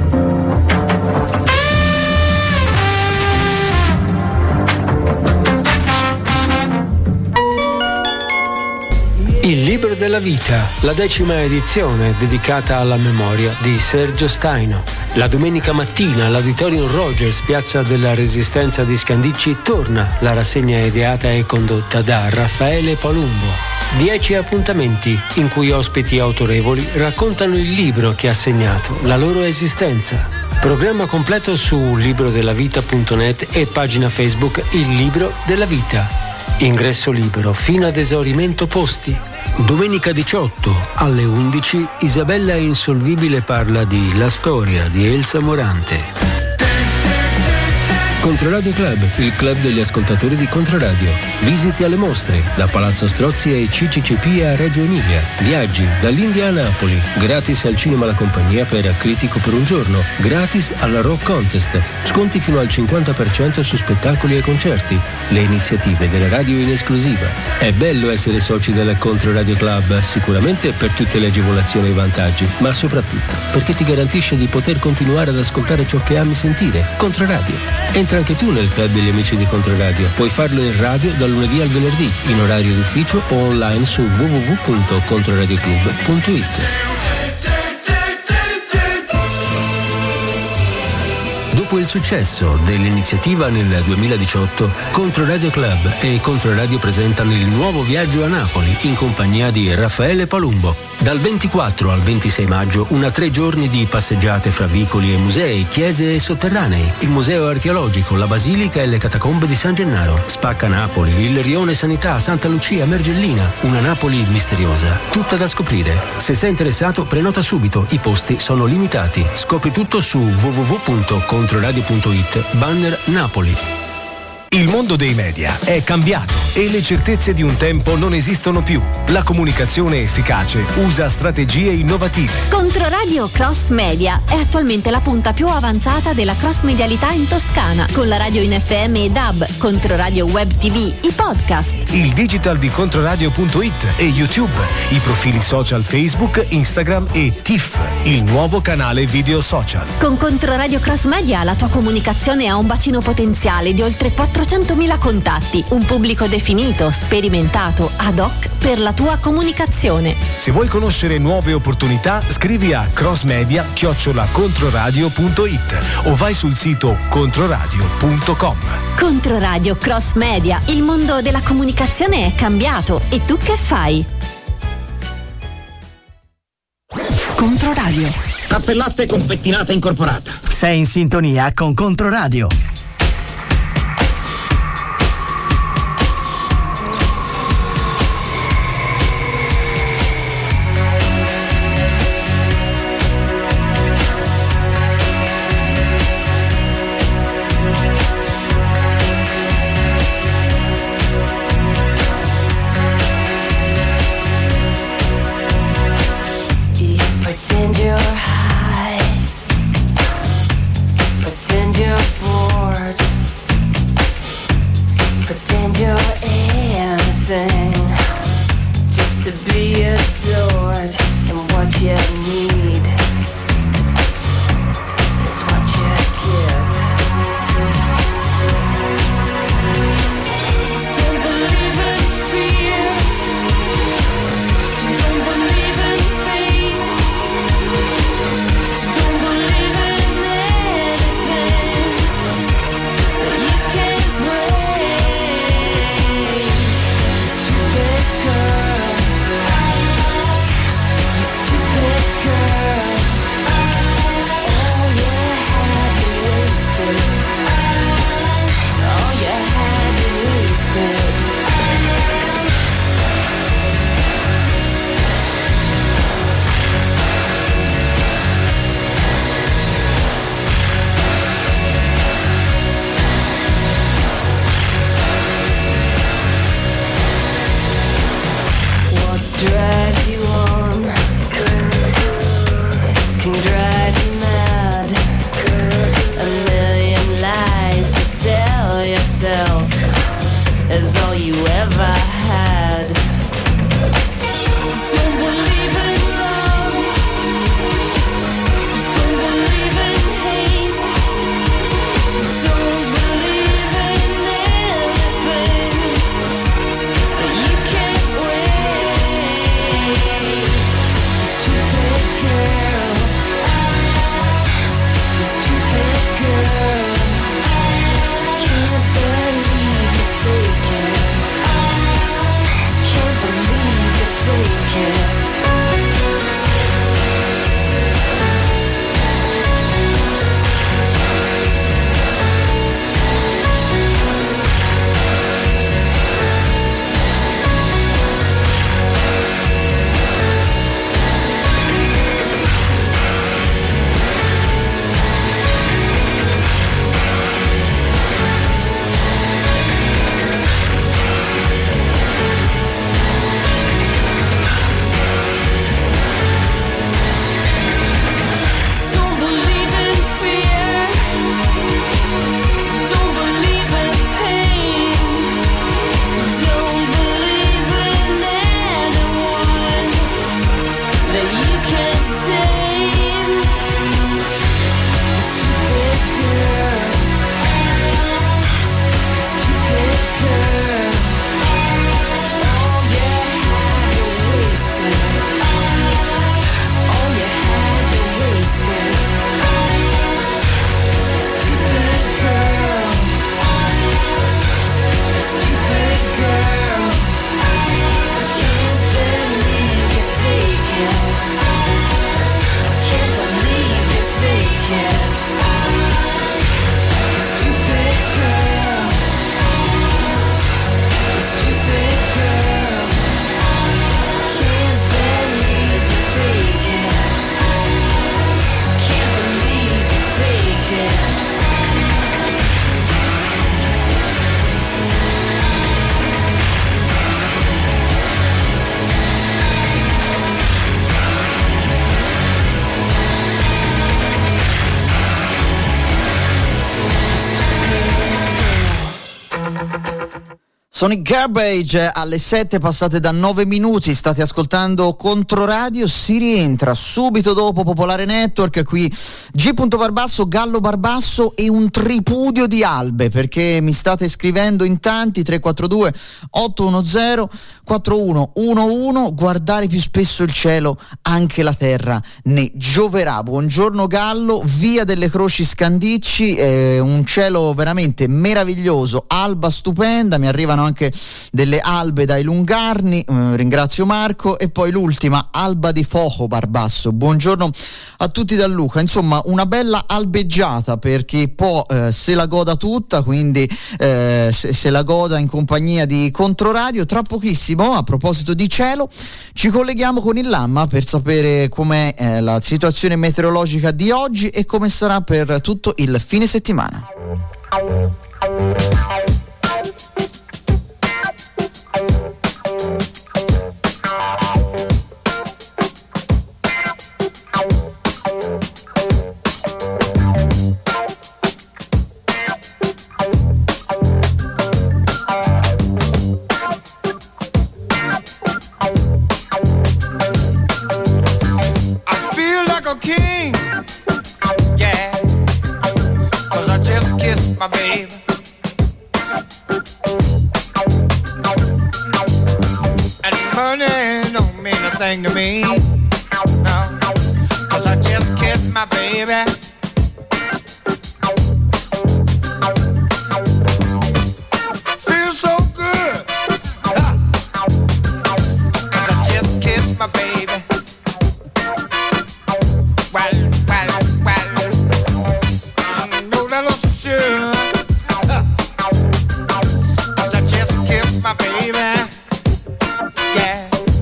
Il libro della vita, la decima edizione dedicata alla memoria di Sergio Staino. La domenica mattina all'Auditorium Rogers, piazza della Resistenza di Scandicci, torna la rassegna ideata e condotta da Raffaele Palumbo. Dieci appuntamenti in cui ospiti autorevoli raccontano il libro che ha segnato la loro esistenza. Programma completo su librodellavita punto net e pagina Facebook Il Libro della Vita. Ingresso libero fino ad esaurimento posti. Domenica diciotto alle undici Isabella Insolvibile parla di La storia di Elsa Morante. Controradio Club, il club degli ascoltatori di Controradio. Visiti alle mostre, da Palazzo Strozzi ai C C C P a Reggio Emilia. Viaggi dall'India a Napoli. Gratis al cinema La Compagnia per Critico per un giorno. Gratis alla Rock Contest. Sconti fino al cinquanta per cento su spettacoli e concerti. Le iniziative delle radio in esclusiva. È bello essere soci del Controradio Club, sicuramente per tutte le agevolazioni e i vantaggi, ma soprattutto perché ti garantisce di poter continuare ad ascoltare ciò che ami sentire. Controradio. Entra anche tu nel club degli amici di Controradio. Puoi farlo in radio dal lunedì al venerdì, in orario d'ufficio o online su w w w punto controradioclub punto it. Dopo il successo dell'iniziativa nel duemiladiciotto, Controradio Club e Controradio presentano il nuovo viaggio a Napoli in compagnia di Raffaele Palumbo. Dal ventiquattro al ventisei maggio, una tre giorni di passeggiate fra vicoli e musei, chiese e sotterranei, il museo archeologico, la basilica e le catacombe di San Gennaro, Spacca Napoli, il Rione Sanità, Santa Lucia, Mergellina, una Napoli misteriosa, tutta da scoprire. Se sei interessato, prenota subito, i posti sono limitati. Scopri tutto su w w w punto controradio punto it, banner Napoli. Il mondo dei media è cambiato e le certezze di un tempo non esistono più. La comunicazione efficace usa strategie innovative. Controradio Cross Media è attualmente la punta più avanzata della cross medialità in Toscana, con la radio in F M e D A B, Controradio Web T V, i podcast, il digital di controradio punto it e YouTube, i profili social Facebook, Instagram e T I F, il nuovo canale video social. Con Controradio Cross Media la tua comunicazione ha un bacino potenziale di oltre quattrocentomila contatti, un pubblico definito, sperimentato, ad hoc per la tua comunicazione. Se vuoi conoscere nuove opportunità, scrivi a crossmedia chiocciola controradio punto it o vai sul sito controradio punto com. Controradio Cross Media, il mondo della comunicazione è cambiato e tu che fai? Controradio. Caffè latte con pettinata incorporata. Sei in sintonia con Controradio. Pretend you're high, pretend you're bored. Sono i Garbage alle sette passate da nove minuti, state ascoltando Controradio, si rientra subito dopo Popolare Network, qui G. Barbasso, Gallo Barbasso e un tripudio di albe, perché mi state scrivendo in tanti, tre quattro due otto uno zero quattro uno uno uno, guardare più spesso il cielo, anche la terra ne gioverà. Buongiorno Gallo, via delle Croci Scandicci, eh, un cielo veramente meraviglioso, alba stupenda, mi arrivano anche delle albe dai Lungarni, eh, ringrazio Marco, e poi l'ultima, alba di fuoco Barbasso. Buongiorno a tutti da Luca, insomma una bella albeggiata per chi può, eh, se la goda tutta, quindi eh, se, se la goda in compagnia di Controradio. Tra pochissimo, a proposito di cielo, ci colleghiamo con il Lamma per sapere com'è eh, la situazione meteorologica di oggi e come sarà per tutto il fine settimana. King, yeah, 'cause I just kissed my baby. And money don't mean a thing to me, no, 'cause I just kissed my baby. Feels so good, ha. 'Cause I just kissed my baby. Well, well, well, I know that I'm sure, cause I just kissed my baby, yeah.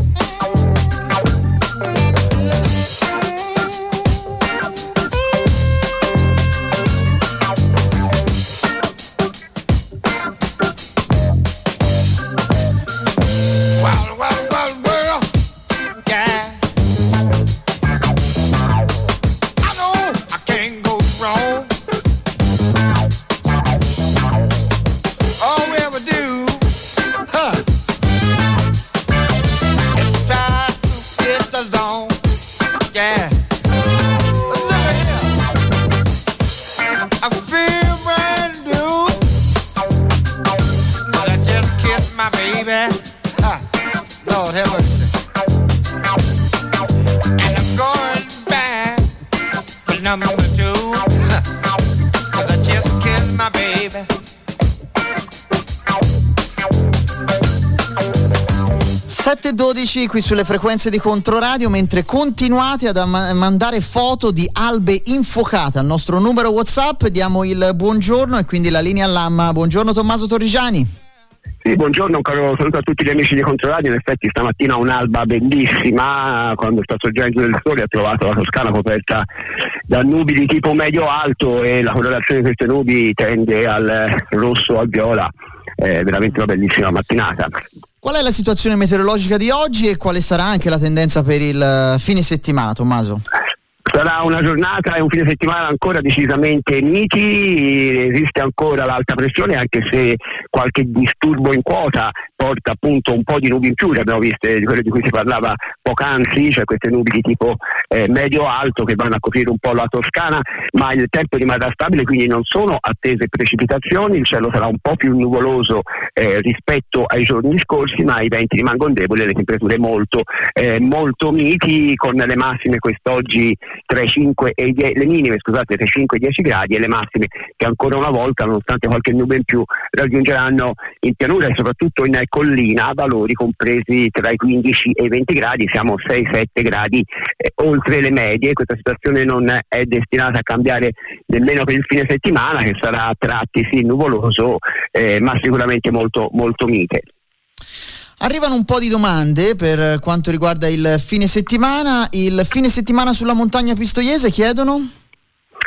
Well, well, well, well, yeah. All we ever do, huh, is try to get the zone, yeah. Look at here, I feel brand new, 'cause I just kissed my baby, huh, Lord have mercy. And I'm going back for number two, huh, 'cause I just kissed my baby. sette e dodici qui sulle frequenze di Controradio, mentre continuate ad am- mandare foto di albe infuocate al nostro numero WhatsApp, diamo il buongiorno e quindi la linea all'Amma. Buongiorno Tommaso Torrigiani. Sì, buongiorno, un caro saluto a tutti gli amici di Controradio. In effetti stamattina un'alba bellissima, quando sta sorgendo del sole ha trovato la Toscana coperta da nubi di tipo medio-alto e la colorazione di queste nubi tende al rosso, al viola. È veramente una bellissima mattinata. Qual è la situazione meteorologica di oggi e quale sarà anche la tendenza per il fine settimana, Tommaso? Sarà una giornata e un fine settimana ancora decisamente miti, esiste ancora l'alta pressione, anche se qualche disturbo in quota porta appunto un po' di nubi in più, le abbiamo viste di quelle di cui si parlava poc'anzi, cioè queste nubi di tipo eh, medio-alto che vanno a coprire un po' la Toscana, ma il tempo rimarrà stabile, quindi non sono attese precipitazioni, il cielo sarà un po' più nuvoloso eh, rispetto ai giorni scorsi, ma i venti rimangono deboli e le temperature molto, eh, molto miti, con le massime quest'oggi tra i cinque e i dieci, le minime scusate tra i cinque e i dieci gradi, e le massime che ancora una volta, nonostante qualche nube in più, raggiungeranno in pianura e soprattutto in collina valori compresi tra i quindici e i venti gradi. Siamo sei sette gradi eh, oltre le medie. Questa situazione non è destinata a cambiare nemmeno per il fine settimana, che sarà a tratti sì nuvoloso, eh, ma sicuramente molto molto mite. Arrivano un po' di domande per quanto riguarda il fine settimana. Il fine settimana sulla montagna pistoiese chiedono?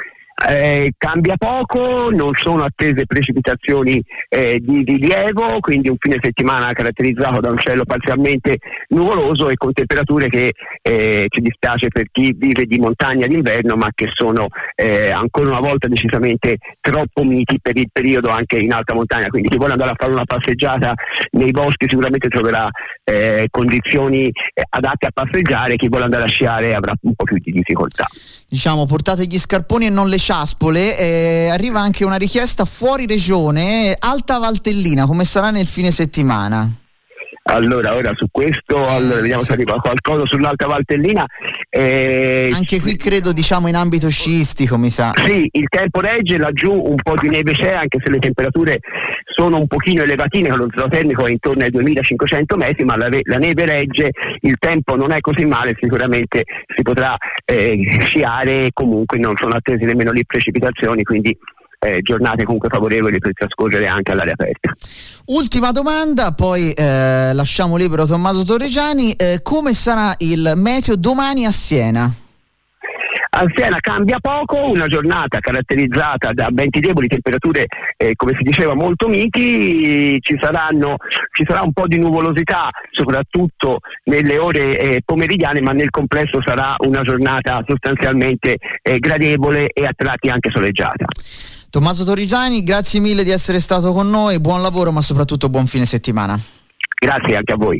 Eh, cambia poco, non sono attese precipitazioni eh, di rilievo, quindi un fine settimana caratterizzato da un cielo parzialmente nuvoloso e con temperature che eh, ci dispiace per chi vive di montagna d'inverno, ma che sono eh, ancora una volta decisamente troppo miti per il periodo anche in alta montagna. Quindi chi vuole andare a fare una passeggiata nei boschi sicuramente troverà eh, condizioni eh, adatte a passeggiare, chi vuole andare a sciare avrà un po' più di difficoltà. Diciamo, portate gli scarponi e non le ciaspole. Eh, arriva anche una richiesta fuori regione, Alta Valtellina, come sarà nel fine settimana? Allora, ora su questo, allora, vediamo se arriva qualcosa sull'Alta Valtellina. Eh, Anche qui credo, diciamo, in ambito sciistico, mi sa. Sì, il tempo regge, laggiù un po' di neve c'è, anche se le temperature sono un pochino elevatine, con lo zero termico è intorno ai duemilacinquecento metri, ma la, la neve regge, il tempo non è così male, sicuramente si potrà eh, sciare, comunque non sono attese nemmeno le precipitazioni, quindi Eh, giornate comunque favorevoli per trascorrere anche all'aria aperta. Ultima domanda, poi eh, lasciamo libero Tommaso Torregiani. Eh, come sarà il meteo domani a Siena? A Siena cambia poco, una giornata caratterizzata da venti deboli, temperature eh, come si diceva molto miti, ci saranno ci sarà un po' di nuvolosità soprattutto nelle ore eh, pomeridiane, ma nel complesso sarà una giornata sostanzialmente eh, gradevole e a tratti anche soleggiata. Tommaso Torrigiani, grazie mille di essere stato con noi, buon lavoro ma soprattutto buon fine settimana. Grazie anche a voi.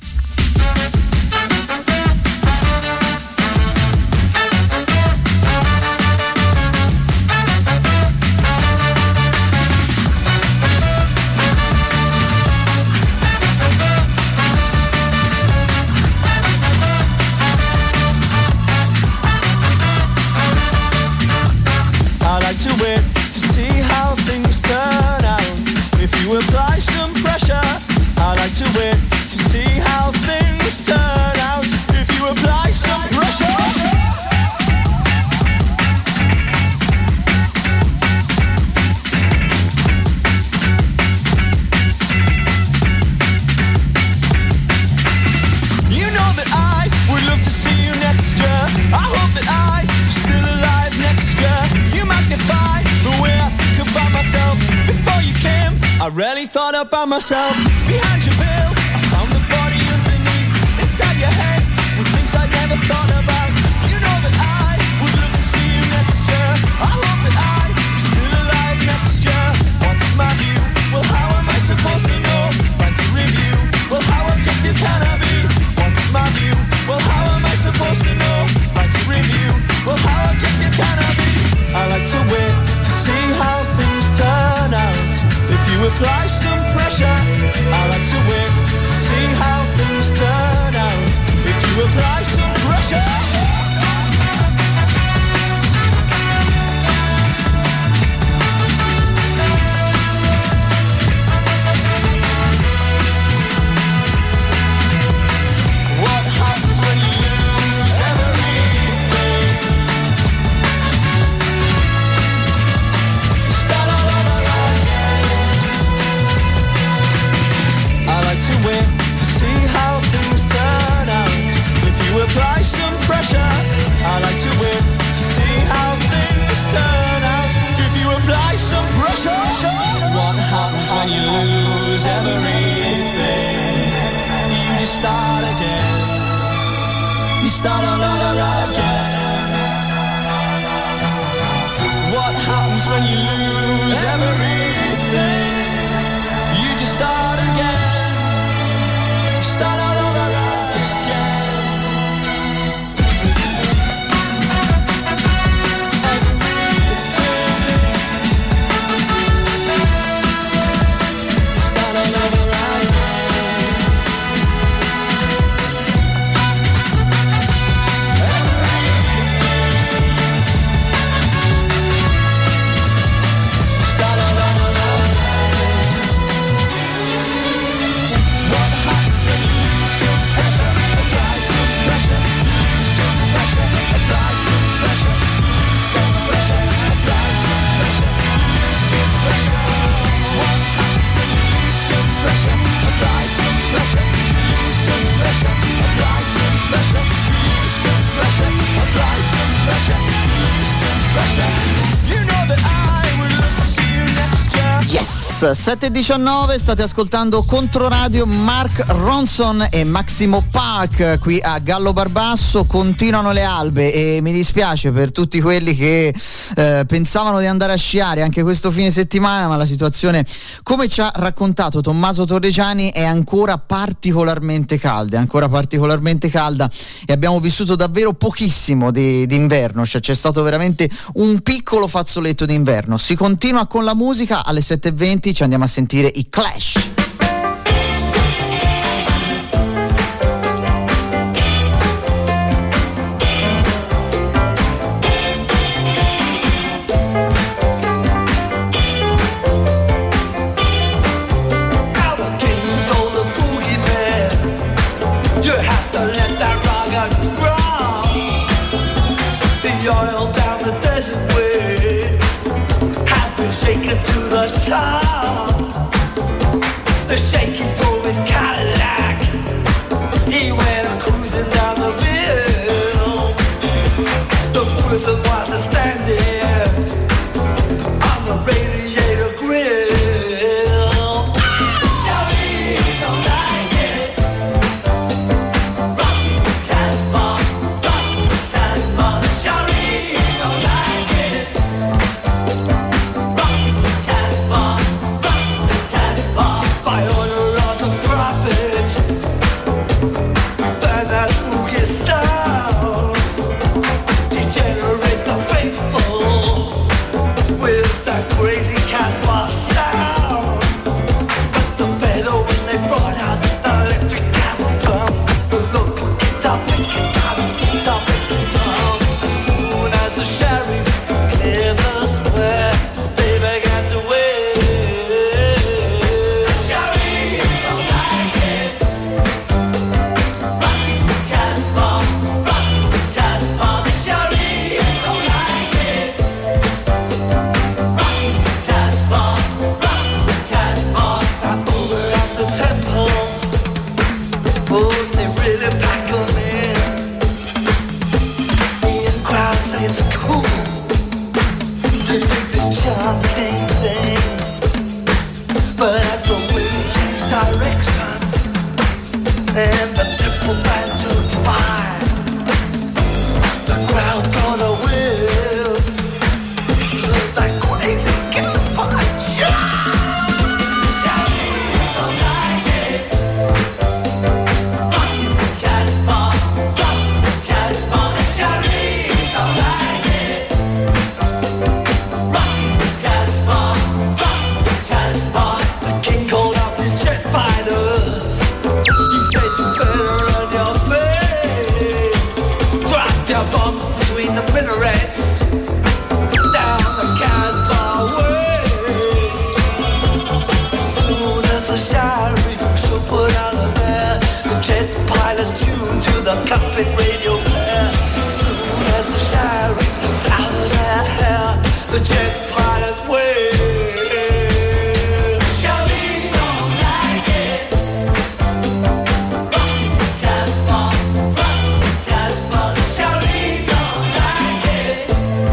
I like to wait to see how things turn out. If you apply some pressure, I like to wait to see how things turn out. If you apply some pressure. You know that I would love to see you next year. I hope that I'm still alive next year. You magnify the way I think about myself. Before you came, I really thought about myself. Behind your veil, I found the body underneath. Inside your head, with things I never thought about. You know that I would love to see you next year. I hope that I'm still alive next year. What's my view? Well, how am I supposed to know? When to review? Well, how objective can I be? What's my view? Well, how am I supposed to know? When to review? Well, how objective can I be? I like to wait to see how things turn out. If you apply some pressure, I like to wait to see how things turn out. If you apply some pressure. What happens when you lose everything? Start all over again. I like to wait to see how things turn out. If you apply some pressure, I like to wait to see how things turn out. If you apply some pressure. What happens when you lose everything? You just start again. You start all over again. What happens when you lose everything? You just start again. You start all over again. Start all over again. Start all over. Yes, sette e diciannove, state ascoltando Controradio. Mark Ronson e Massimo Pac qui a Gallo Barbasso. Continuano le albe e mi dispiace per tutti quelli che eh, pensavano di andare a sciare anche questo fine settimana, ma la situazione, come ci ha raccontato Tommaso Torreciani, è ancora particolarmente calda, è ancora particolarmente calda e abbiamo vissuto davvero pochissimo di, d'inverno, cioè c'è stato veramente un piccolo fazzoletto d'inverno. Si continua con la musica, alle sette e venti ci andiamo a sentire i Clash. Top. The shaky drove his Cadillac. He went cruising down the hill. The prison was a standing on the radiator grill. Shawty don't like it. Rock Casbah, rock Casbah. Shawty don't like it. By order of the prophet, burn that boogie sound, degenerate the faithful with that crazy Casbah sound. But the better when they brought out the electric camel drum, the local guitar picking guitars, guitar picking drum. As soon as the sheriff cleared the square, they began to wait. And the triple band took fire. The crowd gonna whip that crazy Casbah. Don't like it. Rock Casbah, rock Casbah. Shawty don't like it. Rock Casbah, rock Casbah. The king called up his jet fighters. Between the minarets, down the Casbah way. As soon as the sheriff should put out of there, the jet pilots tuned to the cockpit radio player. As soon as the sheriff's out of their hair, the jet pilots way. Shawty don't like it. Rock Casbah, rock Casbah. Shawty don't like it.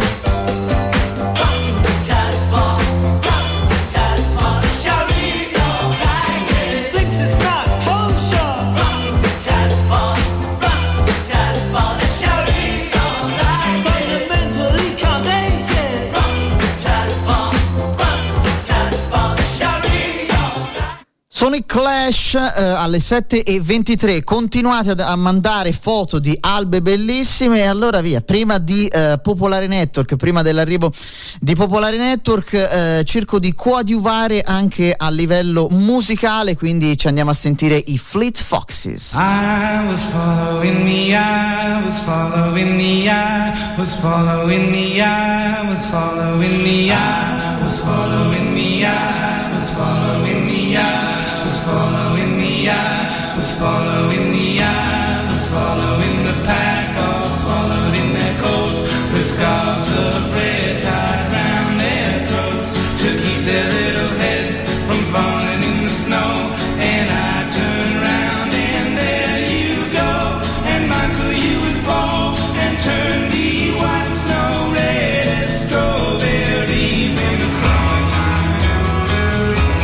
Rock Casbah, rock Casbah. Shawty don't like it. Thinks it's not kosher. Rock Casbah, rock Casbah. Shawty don't like it. Fundamentally can't take it. Rock Casbah, rock Casbah. Shawty don't like it. Sono i Clash eh, alle sette e ventitré. Continuate ad- a mandare foto di albe bellissime e allora via. Prima di eh, Popolare Network, prima dell'arrivo di Popolare Network, eh, cerco di coadiuvare anche a livello musicale, quindi ci andiamo a sentire i Fleet Foxes. I was following the eye, was following the eye, was following the eye, was following the eye, was following the eye, was following the eye, was following the eye, was following the eye, was following the pack, all swallowed in their coats, with scarves of red tied round their throats, to keep their little heads from falling in the snow. And I turned round and there you go, and Michael, you would fall and turn the white snow red as strawberries in the summertime.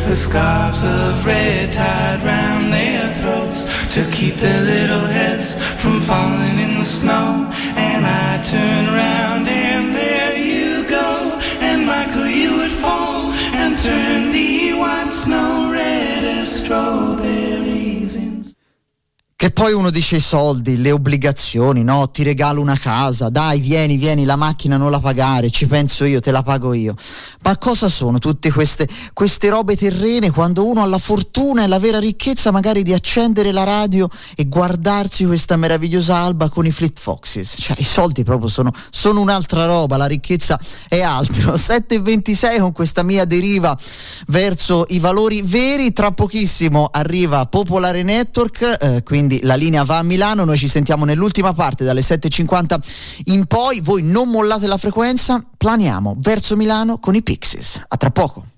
with scarves of red tied round their throats to keep their little heads from falling in the snow. And I turn around and there you go, and Michael, you would fall and turn the white snow red as strawberries in. Che poi uno dice i soldi, le obbligazioni, no? Ti regalo una casa, dai, vieni, vieni, la macchina non la pagare, ci penso io, te la pago io. Ma cosa sono tutte queste, queste robe terrene quando uno ha la fortuna e la vera ricchezza magari di accendere la radio e guardarsi questa meravigliosa alba con i Fleet Foxes? Cioè, i soldi proprio sono, sono un'altra roba, la ricchezza è altro. sette e ventisei con questa mia deriva verso i valori veri. Tra pochissimo arriva Popolare Network, eh, quindi la linea va a Milano, noi ci sentiamo nell'ultima parte dalle sette e cinquanta in poi. Voi non mollate la frequenza, planiamo verso Milano con i Pixies. A tra poco.